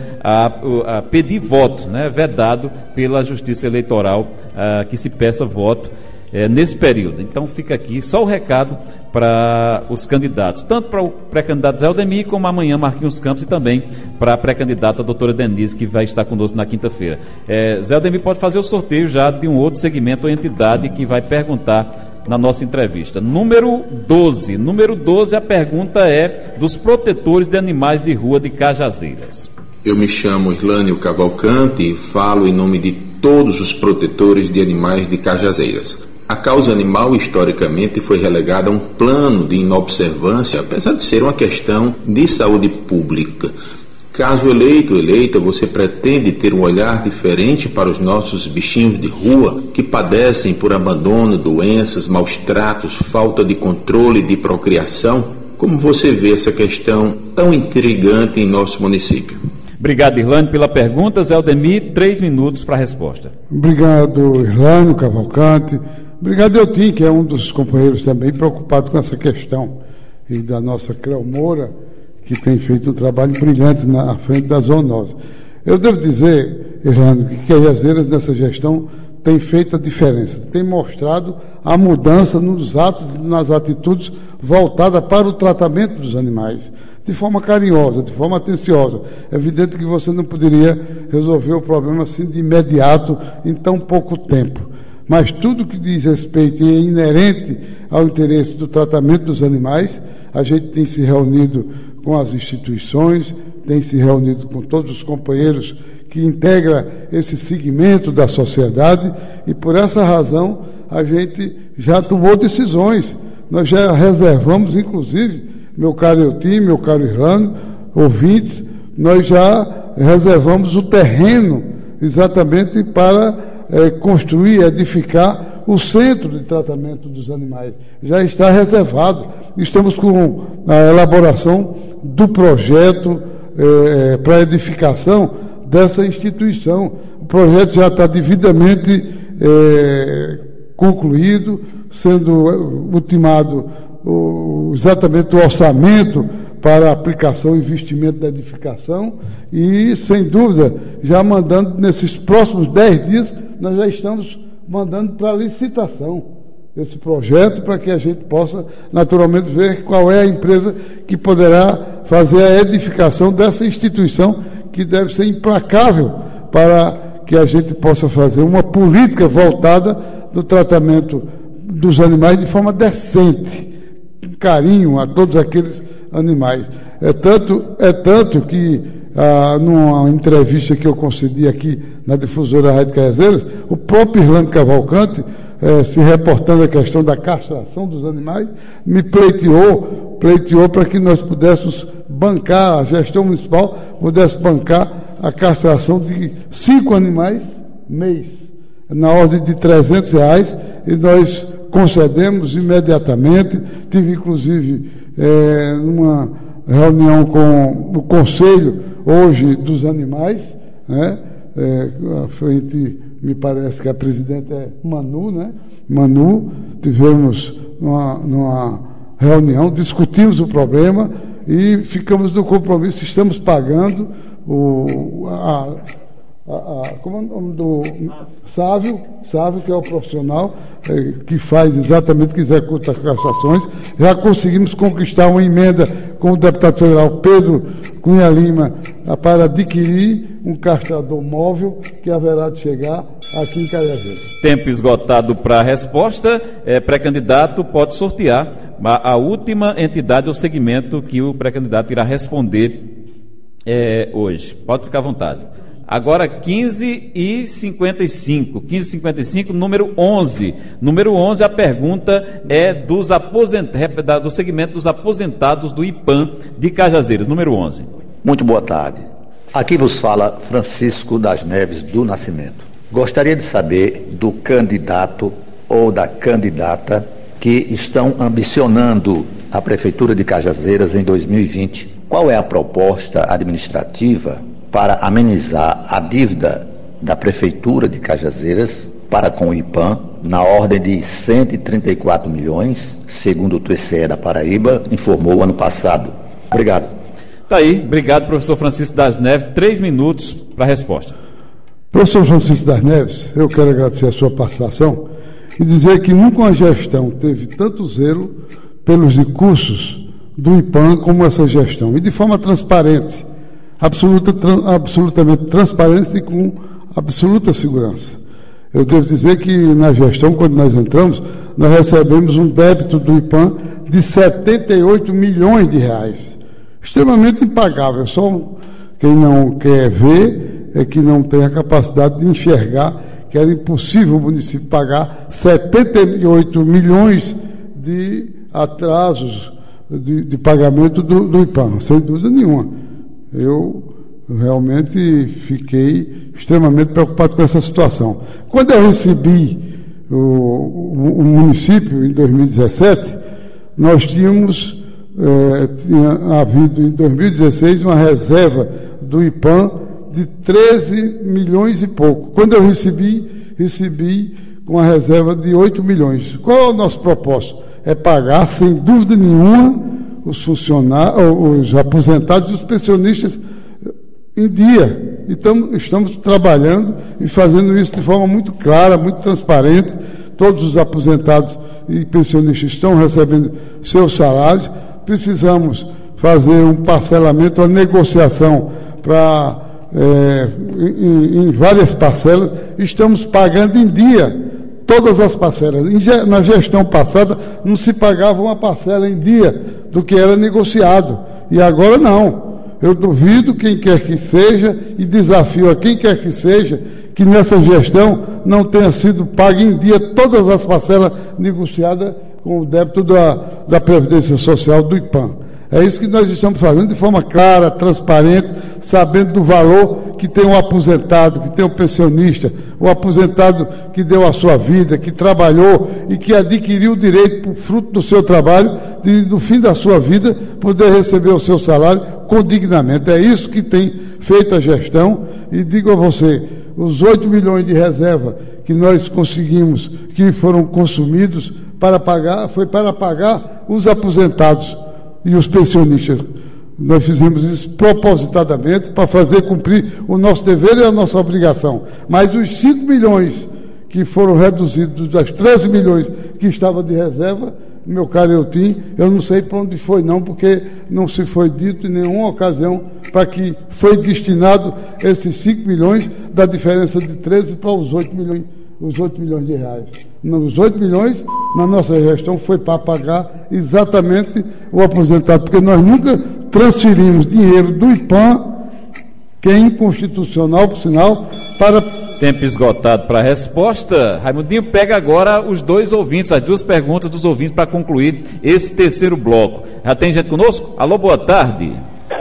a pedir voto, né? Vedado pela Justiça Eleitoral que se peça voto nesse período. Então fica aqui só o recado para os candidatos, tanto para o pré-candidato Zé Aldemir, como amanhã Marquinhos Campos, e também para a pré-candidata a doutora Denise, que vai estar conosco na quinta-feira. Zé Aldemir pode fazer o sorteio já de um outro segmento ou entidade que vai perguntar na nossa entrevista. Número 12, a pergunta é dos protetores de animais de rua de Cajazeiras. Eu me chamo Irlânio Cavalcante e falo em nome de todos os protetores de animais de Cajazeiras. A causa animal, historicamente, foi relegada a um plano de inobservância, apesar de ser uma questão de saúde pública. Caso eleito ou eleita, você pretende ter um olhar diferente para os nossos bichinhos de rua que padecem por abandono, doenças, maus tratos, falta de controle de procriação? Como você vê essa questão tão intrigante em nosso município? Obrigado, Irlânio, pela pergunta. Zé Aldemir, 3 minutos para a resposta. Obrigado, Irlânio Cavalcante. Obrigado, Eutim, que é um dos companheiros também preocupado com essa questão, e da nossa Cleo Moura, que tem feito um trabalho brilhante na frente da zoonose. Eu devo dizer, Irlânio, que Cajazeiras nessa gestão tem feito a diferença, tem mostrado a mudança nos atos e nas atitudes voltada para o tratamento dos animais, de forma carinhosa, de forma atenciosa. É evidente que você não poderia resolver o problema assim de imediato, em tão pouco tempo. Mas tudo que diz respeito e é inerente ao interesse do tratamento dos animais, a gente tem se reunido com as instituições, tem se reunido com todos os companheiros que integram esse segmento da sociedade, e por essa razão a gente já tomou decisões. Nós já reservamos, inclusive, meu caro Eutim, meu caro Irlânio, ouvintes, nós já reservamos o terreno exatamente para construir, edificar o centro de tratamento dos animais. Já está reservado. Estamos com a elaboração do projeto para a edificação dessa instituição. O projeto já está devidamente concluído, sendo ultimado exatamente o orçamento para a aplicação e investimento da edificação, e, sem dúvida, já mandando, nesses próximos 10 dias, nós já estamos mandando para licitação esse projeto, para que a gente possa, naturalmente, ver qual é a empresa que poderá fazer a edificação dessa instituição, que deve ser implacável para que a gente possa fazer uma política voltada do tratamento dos animais de forma decente, carinho a todos aqueles animais. É tanto que, numa entrevista que eu concedi aqui na difusora Rádio Cajazeiras, o próprio Irlânio Cavalcante, se reportando a questão da castração dos animais, me pleiteou para que nós pudéssemos bancar, a gestão municipal pudesse bancar a castração de 5 animais mês, na ordem de R$300, e nós concedemos imediatamente. Tive, inclusive, uma reunião com o Conselho hoje dos Animais, né? À frente, me parece que a presidente é Manu, né? Manu, tivemos numa reunião, discutimos o problema e ficamos no compromisso, estamos pagando como é o nome do Sávio, que é o profissional que faz exatamente, que executa as castrações. Já conseguimos conquistar uma emenda com o deputado federal Pedro Cunha Lima para adquirir um castrador móvel que haverá de chegar aqui em Cajazeiras. Tempo esgotado para a resposta. Pré-candidato pode sortear a última entidade ou segmento que o pré-candidato irá responder hoje. Pode ficar à vontade. Agora 15h55, número 11. Número 11, a pergunta é do segmento dos aposentados do IPAM de Cajazeiras. Número 11. Muito boa tarde. Aqui vos fala Francisco das Neves do Nascimento. Gostaria de saber do candidato ou da candidata que estão ambicionando a Prefeitura de Cajazeiras em 2020. Qual é a proposta administrativa para amenizar a dívida da Prefeitura de Cajazeiras para com o IPAM, na ordem de 134 milhões, segundo o TCE da Paraíba informou ano passado? Obrigado. Está aí. Obrigado, professor Francisco das Neves. 3 minutos para a resposta. Professor Francisco das Neves, eu quero agradecer a sua participação e dizer que nunca uma gestão teve tanto zelo pelos recursos do IPAM como essa gestão, e de forma transparente, absolutamente transparente e com absoluta segurança. Eu devo dizer que na gestão, quando nós entramos, nós recebemos um débito do IPAM de 78 milhões de reais. Extremamente impagável. Só quem não quer ver é que não tem a capacidade de enxergar que era impossível o município pagar 78 milhões de atrasos de pagamento do IPAM, sem dúvida nenhuma. Eu realmente fiquei extremamente preocupado com essa situação. Quando eu recebi o município em 2017, nós tinha havido em 2016 uma reserva do IPAM de 13 milhões e pouco. Quando eu recebi com a reserva de 8 milhões. Qual é o nosso propósito? É pagar, sem dúvida nenhuma, os funcionários, os aposentados e os pensionistas em dia. Então, estamos trabalhando e fazendo isso de forma muito clara, muito transparente. Todos os aposentados e pensionistas estão recebendo seus salários. Precisamos fazer um parcelamento, uma negociação em várias parcelas. Estamos pagando em dia todas as parcelas. Na gestão passada não se pagava uma parcela em dia do que era negociado. E agora não. Eu duvido quem quer que seja e desafio a quem quer que seja que nessa gestão não tenha sido pago em dia todas as parcelas negociadas com o débito da Previdência Social do IPAM. É isso que nós estamos fazendo de forma clara, transparente, sabendo do valor que tem o aposentado, que tem o pensionista, o aposentado que deu a sua vida, que trabalhou e que adquiriu o direito, fruto do seu trabalho, de, no fim da sua vida, poder receber o seu salário com dignamente. É isso que tem feito a gestão. E digo a você, os 8 milhões de reserva que nós conseguimos, que foram consumidos para pagar, foi para pagar os aposentados e os pensionistas. Nós fizemos isso propositadamente para fazer cumprir o nosso dever e a nossa obrigação. Mas os 5 milhões que foram reduzidos das 13 milhões que estava de reserva, meu caro Eutim, eu não sei para onde foi não, porque não se foi dito em nenhuma ocasião para que foi destinado esses 5 milhões da diferença de 13 para os 8 milhões de reais. Os 8 milhões, na nossa gestão, foi para pagar exatamente o aposentado, porque nós nunca transferimos dinheiro do IPAM, que é inconstitucional, por sinal, para... Tempo esgotado para a resposta. Raimundinho, pega agora os dois ouvintes, as duas perguntas dos ouvintes para concluir esse terceiro bloco. Já tem gente conosco? Alô, boa tarde.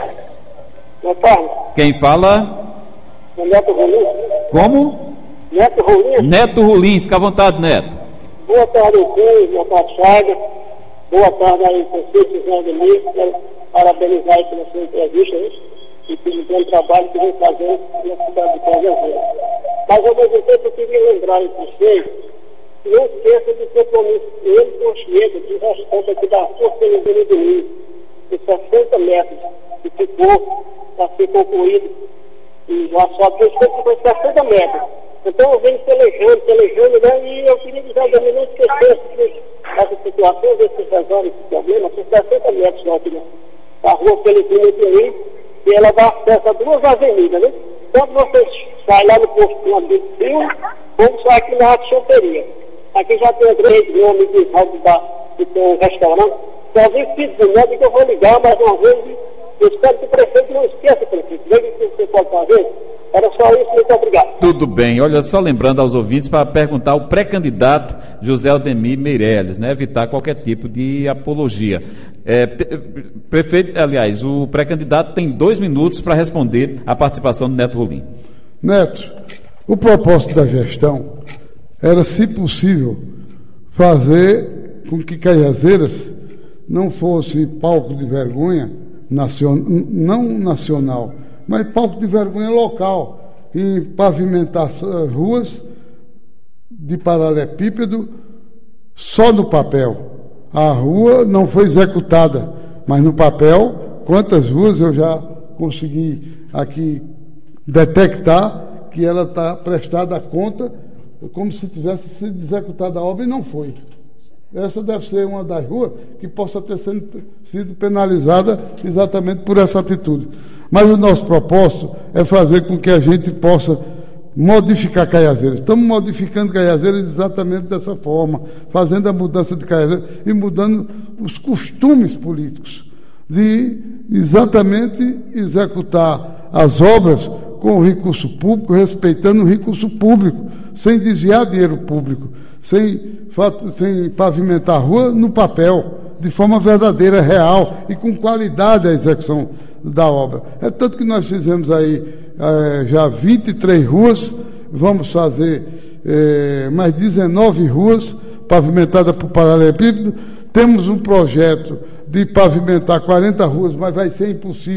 Boa tarde. Quem fala? Neto Rolim. Como? Neto Rolim. Neto Rolim, fica à vontade, Neto. Boa tarde, Eutim. Boa tarde, Chaga. Boa tarde aí, Francisco José Ademir. Quero parabenizar aí pela sua entrevista, né? E pelo bom trabalho que vem fazendo na cidade de Cajazeira. Mas, ao mesmo tempo, eu queria lembrar em vocês que não esqueça do compromisso dele com o Chiego, de resposta aqui da Força Feminina do Rio, de 60 metros, que ficou para ser concluído. E o asfalto foi 60 metros. Então, eu venho pelejando, né? E eu queria dizer a não esquecer dessa situação, ver se resolve esse problema. São 60 metros lá aqui na rua Felizina do Rio, e ela dá acesso a duas avenidas, né? Quando você sai lá no posto do Amigo Frio, vamos sair aqui na Choperia. Aqui já tem o nome de que tem um restaurante. Só vi pedindo, né? Que eu vou ligar mais uma vez. Eu espero que o prefeito não esqueça, prefeito. Veja o que você pode fazer. Era só isso, muito obrigado. Tudo bem, olha, só lembrando aos ouvintes para perguntar ao pré-candidato José Aldemir Meirelles, né? Evitar qualquer tipo de apologia. Prefeito, aliás, o pré-candidato tem 2 minutos para responder à participação do Neto Rolim. Neto, o propósito da gestão era, se possível, fazer com que Cajazeiras não fosse palco de vergonha não nacional, mas palco de vergonha local, em pavimentar ruas de paralelepípedo só no papel. A rua não foi executada, mas no papel, quantas ruas eu já consegui aqui detectar que ela está prestada a conta como se tivesse sido executada a obra e não foi. Essa deve ser uma das ruas que possa ter sido penalizada exatamente por essa atitude. Mas o nosso propósito é fazer com que a gente possa modificar Cajazeiras. Estamos modificando Cajazeiras exatamente dessa forma, fazendo a mudança de Cajazeiras e mudando os costumes políticos de exatamente executar as obras com o recurso público, respeitando o recurso público, sem desviar dinheiro público, sem pavimentar a rua no papel, de forma verdadeira, real e com qualidade a execução da obra. É tanto que nós fizemos aí já 23 ruas, vamos fazer mais 19 ruas pavimentadas por paralelepípedo. Temos um projeto de pavimentar 40 ruas, mas vai ser impossível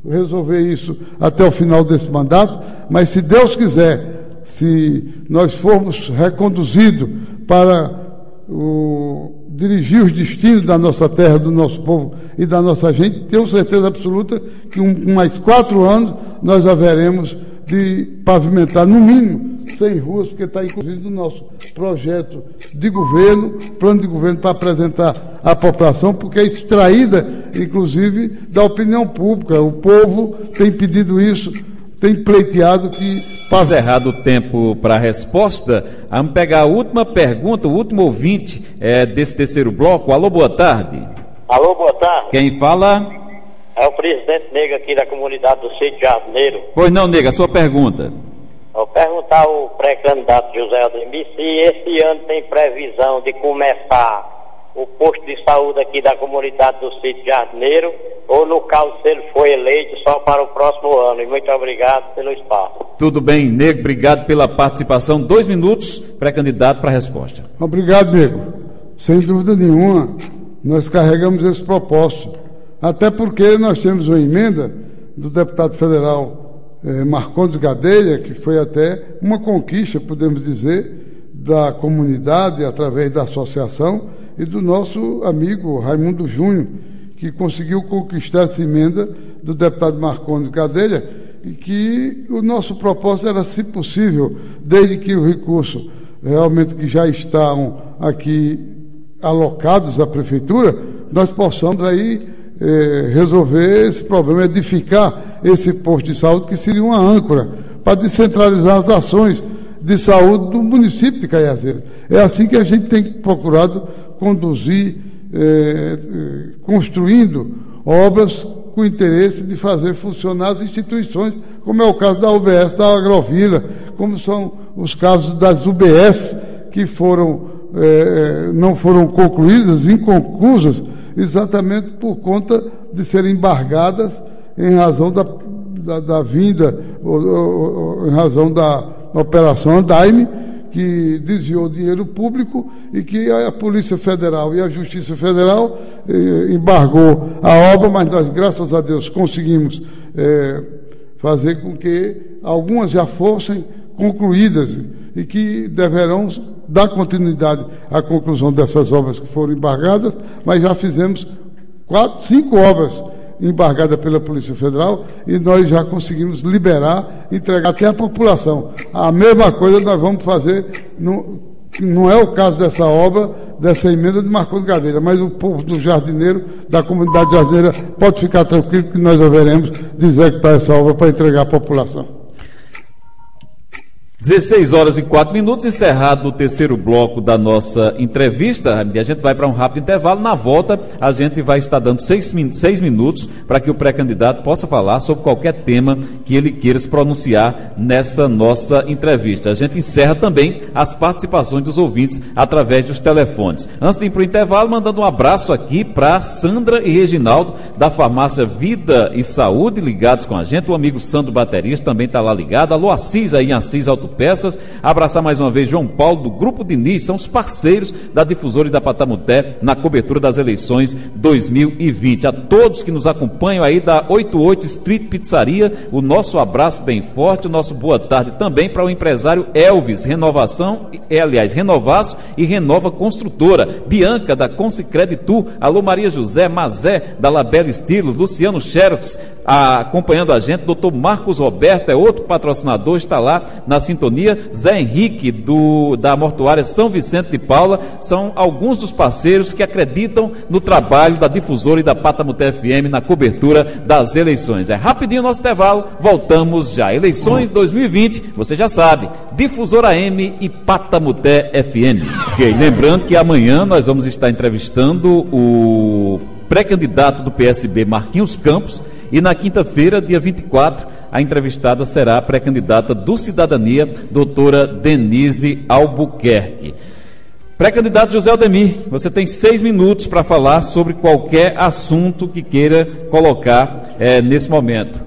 resolver isso até o final desse mandato, mas se Deus quiser, se nós formos reconduzidos para dirigir os destinos da nossa terra, do nosso povo e da nossa gente, tenho certeza absoluta que com mais 4 anos nós haveremos de pavimentar, no mínimo, 100 ruas, porque está incluído no nosso projeto de governo, plano de governo para apresentar à população, porque é extraída, inclusive, da opinião pública. O povo tem pedido isso, tem pleiteado que... Encerrado o tempo para a resposta, vamos pegar a última pergunta, o último ouvinte desse terceiro bloco. Alô, boa tarde. Alô, boa tarde. Quem fala? É o presidente Nega aqui da comunidade do Sítio Jardineiro. Pois não, Nega, a sua pergunta. Vou perguntar ao pré-candidato José Aldemir se esse ano tem previsão de começar o posto de saúde aqui da comunidade do Sítio Jardineiro, ou no caso se ele foi eleito só para o próximo ano. E muito obrigado pelo espaço. Tudo bem, Nego, obrigado pela participação. 2 minutos, pré-candidato, para a resposta. Obrigado, Nego. Sem dúvida nenhuma, nós carregamos esse propósito. Até porque nós temos uma emenda do deputado federal Marcondes Gadelha, que foi até uma conquista, podemos dizer, da comunidade, através da associação, e do nosso amigo Raimundo Júnior, que conseguiu conquistar essa emenda do deputado Marcondes Gadelha, e que o nosso propósito era, se possível, desde que os recursos realmente que já estão aqui alocados à prefeitura, nós possamos aí resolver esse problema, edificar esse posto de saúde, que seria uma âncora para descentralizar as ações de saúde do município de Cajazeiras. É assim que a gente tem procurado conduzir, construindo obras com interesse de fazer funcionar as instituições, como é o caso da UBS da Agrovila, como são os casos das UBS que não foram concluídas, inconclusas, exatamente por conta de serem embargadas em razão da vinda, ou em razão da operação Andaime, que desviou dinheiro público e que a Polícia Federal e a Justiça Federal embargou a obra, mas nós, graças a Deus, conseguimos fazer com que algumas já fossem concluídas e que deverão dar continuidade à conclusão dessas obras que foram embargadas, mas já fizemos 4, 5 obras embargada pela Polícia Federal e nós já conseguimos liberar, entregar até a população. A mesma coisa nós vamos fazer, não é o caso dessa obra, dessa emenda de Marcondes Gadelha, mas o povo do Jardineiro, da comunidade jardineira, pode ficar tranquilo que nós haveremos de executar essa obra para entregar à população. 16h04, encerrado o terceiro bloco da nossa entrevista. A gente vai para um rápido intervalo. Na volta, a gente vai estar dando 6 minutos para que o pré-candidato possa falar sobre qualquer tema que ele queira se pronunciar nessa nossa entrevista. A gente encerra também as participações dos ouvintes através dos telefones. Antes de ir para o intervalo, mandando um abraço aqui para Sandra e Reginaldo, da farmácia Vida e Saúde, ligados com a gente. O amigo Sandro Baterista também está lá ligado. Alô, Assis aí em Assis Autopeças. Abraçar mais uma vez João Paulo do Grupo Diniz, são os parceiros da Difusora e da Patamuté na cobertura das eleições 2020. A todos que nos acompanham aí da 88 Street Pizzaria, o nosso abraço bem forte, o nosso boa tarde também para o empresário Elvis, Renovaço e Renova Construtora, Bianca da Consicreditu, alô Maria José Mazé da Labela Estilos, Luciano Xerox acompanhando a gente, doutor Marcos Roberto é outro patrocinador, está lá na sintonia, Zé Henrique da Mortuária São Vicente de Paula, são alguns dos parceiros que acreditam no trabalho da Difusora e da Patamuté FM na cobertura das eleições. É rapidinho o nosso intervalo, voltamos já. Eleições 2020, você já sabe, Difusora AM e Patamuté FM. Ok, lembrando que amanhã nós vamos estar entrevistando o pré-candidato do PSB, Marquinhos Campos, e na quinta-feira, dia 24, a entrevistada será a pré-candidata do Cidadania, doutora Denise Albuquerque. Pré-candidato José Aldemir, você tem 6 minutos para falar sobre qualquer assunto que queira colocar nesse momento.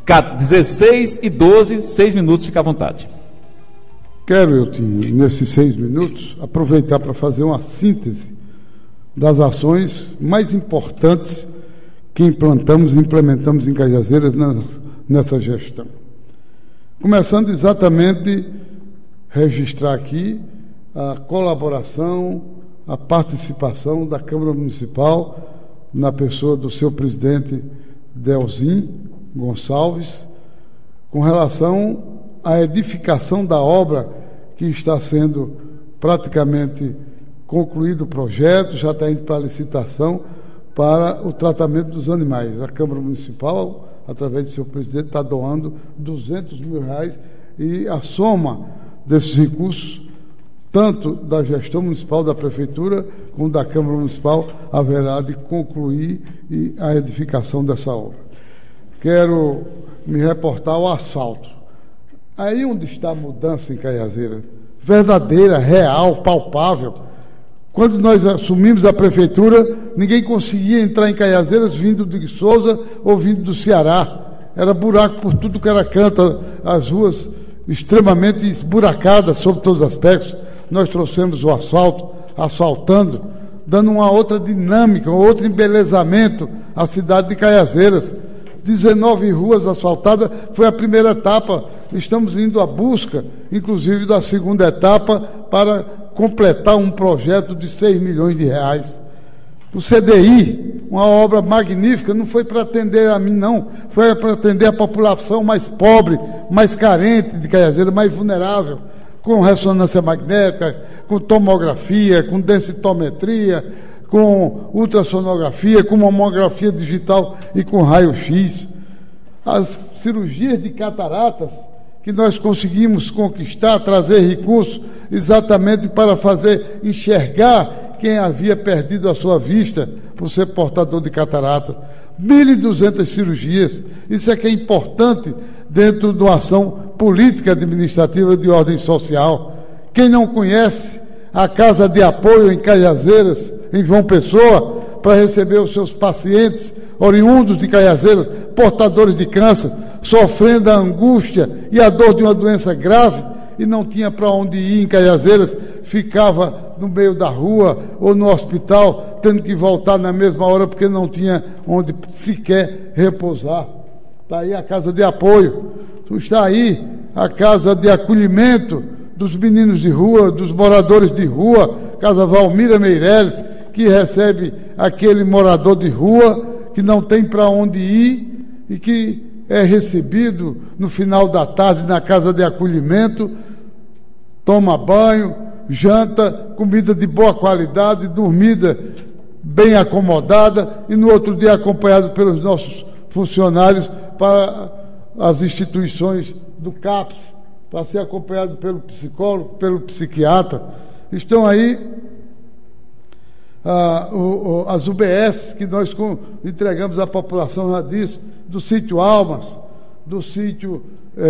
16h12, 6 minutos, fica à vontade. Quero, nesses 6 minutos, aproveitar para fazer uma síntese das ações mais importantes que implantamos e implementamos em Cajazeiras nessa gestão. Começando exatamente registrar aqui a colaboração, a participação da Câmara Municipal na pessoa do seu presidente Delzim Gonçalves, com relação à edificação da obra que está sendo praticamente concluído o projeto, já está indo para a licitação para o tratamento dos animais. A Câmara Municipal, através de seu presidente, está doando R$200 mil e a soma desses recursos, tanto da gestão municipal, da Prefeitura, como da Câmara Municipal, haverá de concluir a edificação dessa obra. Quero me reportar ao asfalto. Aí onde está a mudança em Cajazeiras, verdadeira, real, palpável. Quando nós assumimos a Prefeitura, ninguém conseguia entrar em Cajazeiras vindo de Souza ou vindo do Ceará. Era buraco por tudo que era canto, as ruas extremamente esburacadas sob todos os aspectos. Nós trouxemos o asfalto, asfaltando, dando uma outra dinâmica, um outro embelezamento à cidade de Cajazeiras. 19 ruas asfaltadas, foi a primeira etapa. Estamos indo à busca, inclusive, da segunda etapa para completar um projeto de R$6 milhões. O CDI, uma obra magnífica, não foi para atender a mim, não. Foi para atender a população mais pobre, mais carente de Cajazeiras, mais vulnerável, com ressonância magnética, com tomografia, com densitometria, com ultrassonografia, com mamografia digital e com raio-x. As cirurgias de cataratas que nós conseguimos conquistar, trazer recursos exatamente para fazer enxergar quem havia perdido a sua vista por ser portador de catarata. 1.200 cirurgias. Isso é que é importante dentro de uma ação política administrativa de ordem social. Quem não conhece a Casa de Apoio em Cajazeiras, em João Pessoa, para receber os seus pacientes oriundos de Cajazeiras, portadores de câncer, sofrendo a angústia e a dor de uma doença grave, e não tinha para onde ir em Cajazeiras, ficava no meio da rua ou no hospital, tendo que voltar na mesma hora porque não tinha onde sequer repousar. Está aí a Casa de Apoio, está aí a Casa de Acolhimento dos meninos de rua, dos moradores de rua, Casa Valmira Meireles, que recebe aquele morador de rua que não tem para onde ir e que é recebido no final da tarde na Casa de Acolhimento, toma banho, janta, comida de boa qualidade, dormida bem acomodada e no outro dia acompanhado pelos nossos funcionários para as instituições do CAPS, para ser acompanhado pelo psicólogo, pelo psiquiatra. Estão aí as UBS que nós entregamos à população, já disse, do sítio Almas, do sítio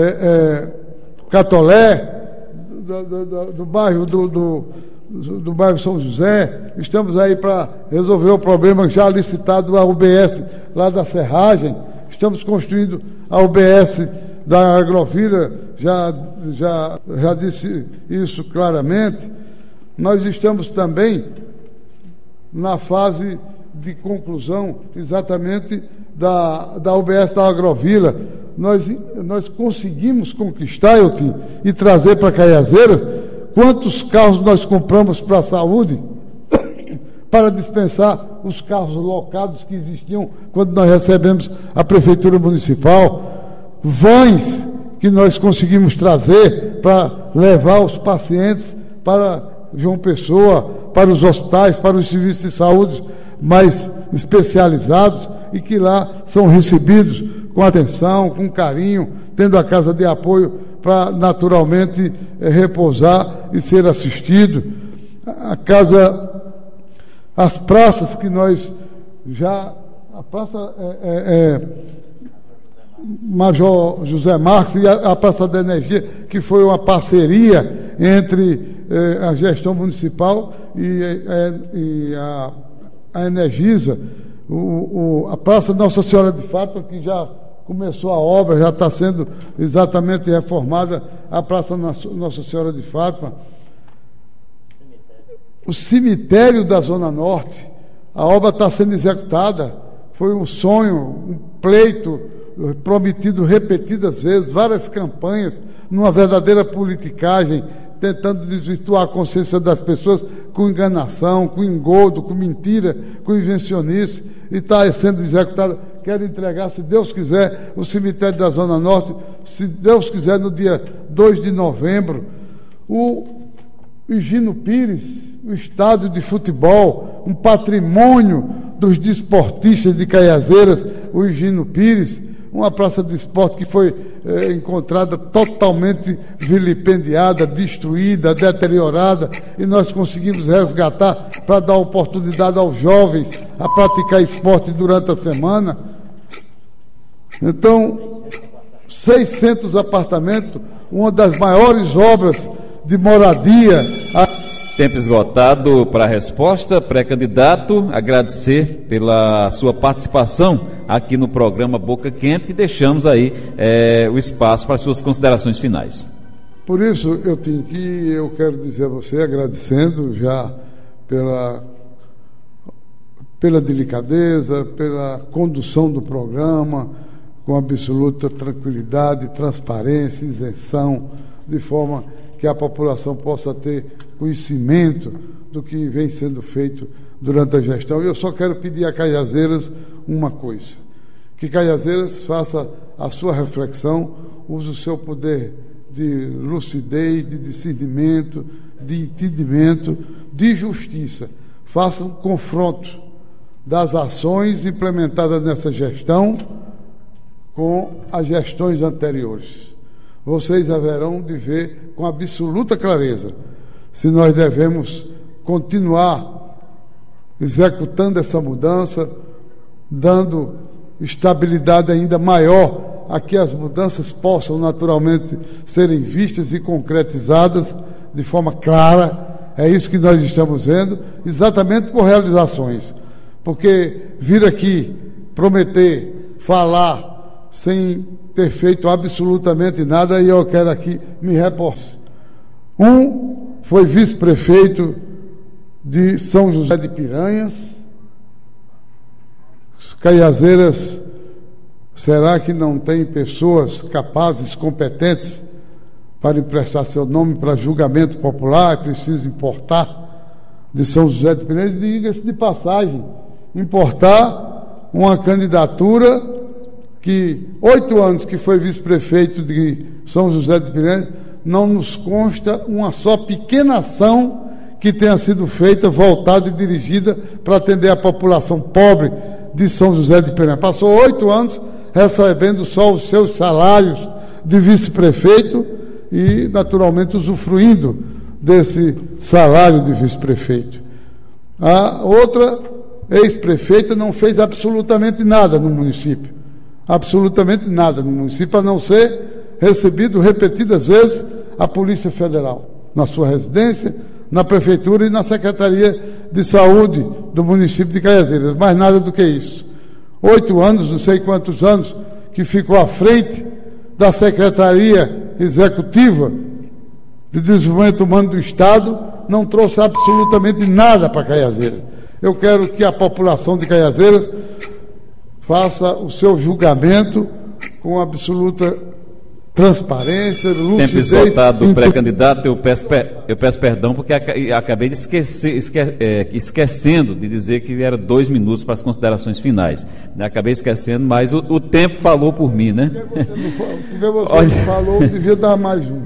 Catolé, do bairro do bairro São José. Estamos aí para resolver o problema já licitado a UBS lá da Serragem. Estamos construindo a UBS da Agrovila, já disse isso claramente. Nós estamos também na fase de conclusão exatamente da UBS da Agrovila. Nós conseguimos conquistar, Eltim, e trazer para Cajazeiras quantos carros nós compramos para a saúde para dispensar os carros locados que existiam quando nós recebemos a Prefeitura Municipal, vans que nós conseguimos trazer para levar os pacientes para João Pessoa, para os hospitais, para os serviços de saúde mais especializados e que lá são recebidos com atenção, com carinho, tendo a Casa de Apoio para naturalmente repousar e ser assistido. As praças que nós a Praça Major José Marques e a Praça da Energia, que foi uma parceria entre a gestão municipal e a Energisa, a Praça Nossa Senhora de Fátima, que já começou a obra, já está sendo exatamente reformada, a Praça Nossa Senhora de Fátima. O cemitério da Zona Norte, a obra está sendo executada, foi um sonho, um pleito prometido repetidas vezes, várias campanhas, numa verdadeira politicagem, tentando desvirtuar a consciência das pessoas com enganação, com engodo, com mentira, com invencionice, e está sendo executada. Quero entregar, se Deus quiser, o cemitério da Zona Norte, se Deus quiser, no dia 2 de novembro, o Higino Pires, o estádio de futebol, um patrimônio dos desportistas de Caiazeiras, o Higino Pires, uma praça de esporte que foi encontrada totalmente vilipendiada, destruída, deteriorada, e nós conseguimos resgatar para dar oportunidade aos jovens a praticar esporte durante a semana. Então, 600 apartamentos, uma das maiores obras de moradia. Tempo esgotado para a resposta. Pré-candidato, agradecer pela sua participação aqui no programa Boca Quente e deixamos aí o espaço para as suas considerações finais. Por isso, eu quero dizer a você, agradecendo já pela delicadeza, pela condução do programa, com absoluta tranquilidade, transparência, isenção, de forma que a população possa ter conhecimento do que vem sendo feito durante a gestão. Eu só quero pedir a Caiazeiras uma coisa, que Caiazeiras faça a sua reflexão, use o seu poder de lucidez, de discernimento, de entendimento, de justiça. Faça um confronto das ações implementadas nessa gestão com as gestões anteriores. Vocês haverão de ver com absoluta clareza se nós devemos continuar executando essa mudança, dando estabilidade ainda maior a que as mudanças possam naturalmente serem vistas e concretizadas de forma clara. É isso que nós estamos vendo, exatamente por realizações. Porque vir aqui prometer, falar, sem ter feito absolutamente nada, e eu quero aqui me reportar. Foi vice-prefeito de São José de Piranhas. Caiazeiras, será que não tem pessoas capazes, competentes para emprestar seu nome para julgamento popular? É preciso importar de São José de Piranhas, diga-se de passagem, importar uma candidatura que 8 anos que foi vice-prefeito de São José de Piranhas, não nos consta uma só pequena ação que tenha sido feita, voltada e dirigida para atender a população pobre de São José de Piranhas. Passou 8 anos recebendo só os seus salários de vice-prefeito e, naturalmente, usufruindo desse salário de vice-prefeito. A outra ex-prefeita não fez absolutamente nada no município. Absolutamente nada no município, a não ser recebido repetidas vezes a Polícia Federal, na sua residência, na Prefeitura e na Secretaria de Saúde do município de Caiazeiras. Mais nada do que isso. 8 anos, não sei quantos anos, que ficou à frente da Secretaria Executiva de Desenvolvimento Humano do Estado, não trouxe absolutamente nada para Caiazeiras. Eu quero que a população de Caiazeiras faça o seu julgamento com absoluta transparência, lucidez. Tempo esgotado, pré-candidato, eu peço perdão porque acabei de esquecendo de dizer que era 2 minutos para as considerações finais. Acabei esquecendo, mas o tempo falou por mim, né? Porque você falou, devia dar mais um.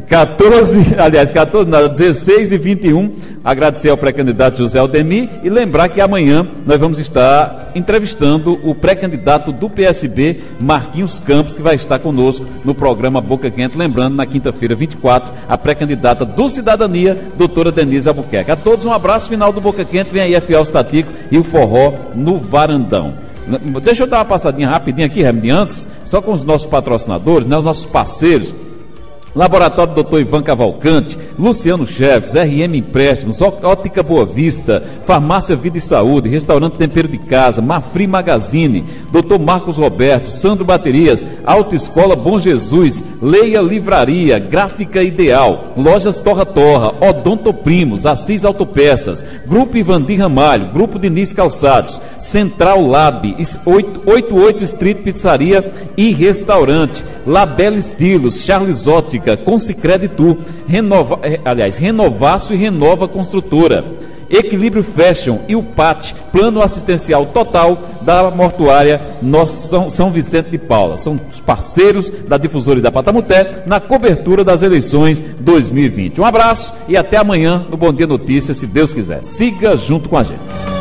16h21, agradecer ao pré-candidato José Aldemir e lembrar que amanhã nós vamos estar entrevistando o pré-candidato do PSB, Marquinhos Campos, que vai estar conosco no programa Boca Quente, lembrando, na quinta-feira 24, a pré-candidata do Cidadania, doutora Denise Albuquerque. A todos um abraço, final do Boca Quente, vem aí a Fiel Statico e o Forró no Varandão. Deixa eu dar uma passadinha rapidinho aqui, Remini, antes, só com os nossos patrocinadores, né, os nossos parceiros. Laboratório Dr. Ivan Cavalcante, Luciano Cheves, RM Empréstimos, Ótica Boa Vista, Farmácia Vida e Saúde, Restaurante Tempero de Casa, Mafri Magazine, Dr. Marcos Roberto, Sandro Baterias, Autoescola Bom Jesus, Leia Livraria, Gráfica Ideal, Lojas Torra Torra, Odonto Primos, Assis Autopeças, Grupo Ivandir Ramalho, Grupo Diniz Calçados, Central Lab, 88 Street Pizzaria e Restaurante, Labela Estilos, Charles Ótica, Consicred Tu, Renovaço e Renova Construtora, Equilíbrio Fashion e o PAT, Plano Assistencial Total da Mortuária São Vicente de Paula. São os parceiros da Difusora e da Patamuté na cobertura das eleições 2020. Um abraço e até amanhã no Bom Dia Notícias, se Deus quiser. Siga junto com a gente.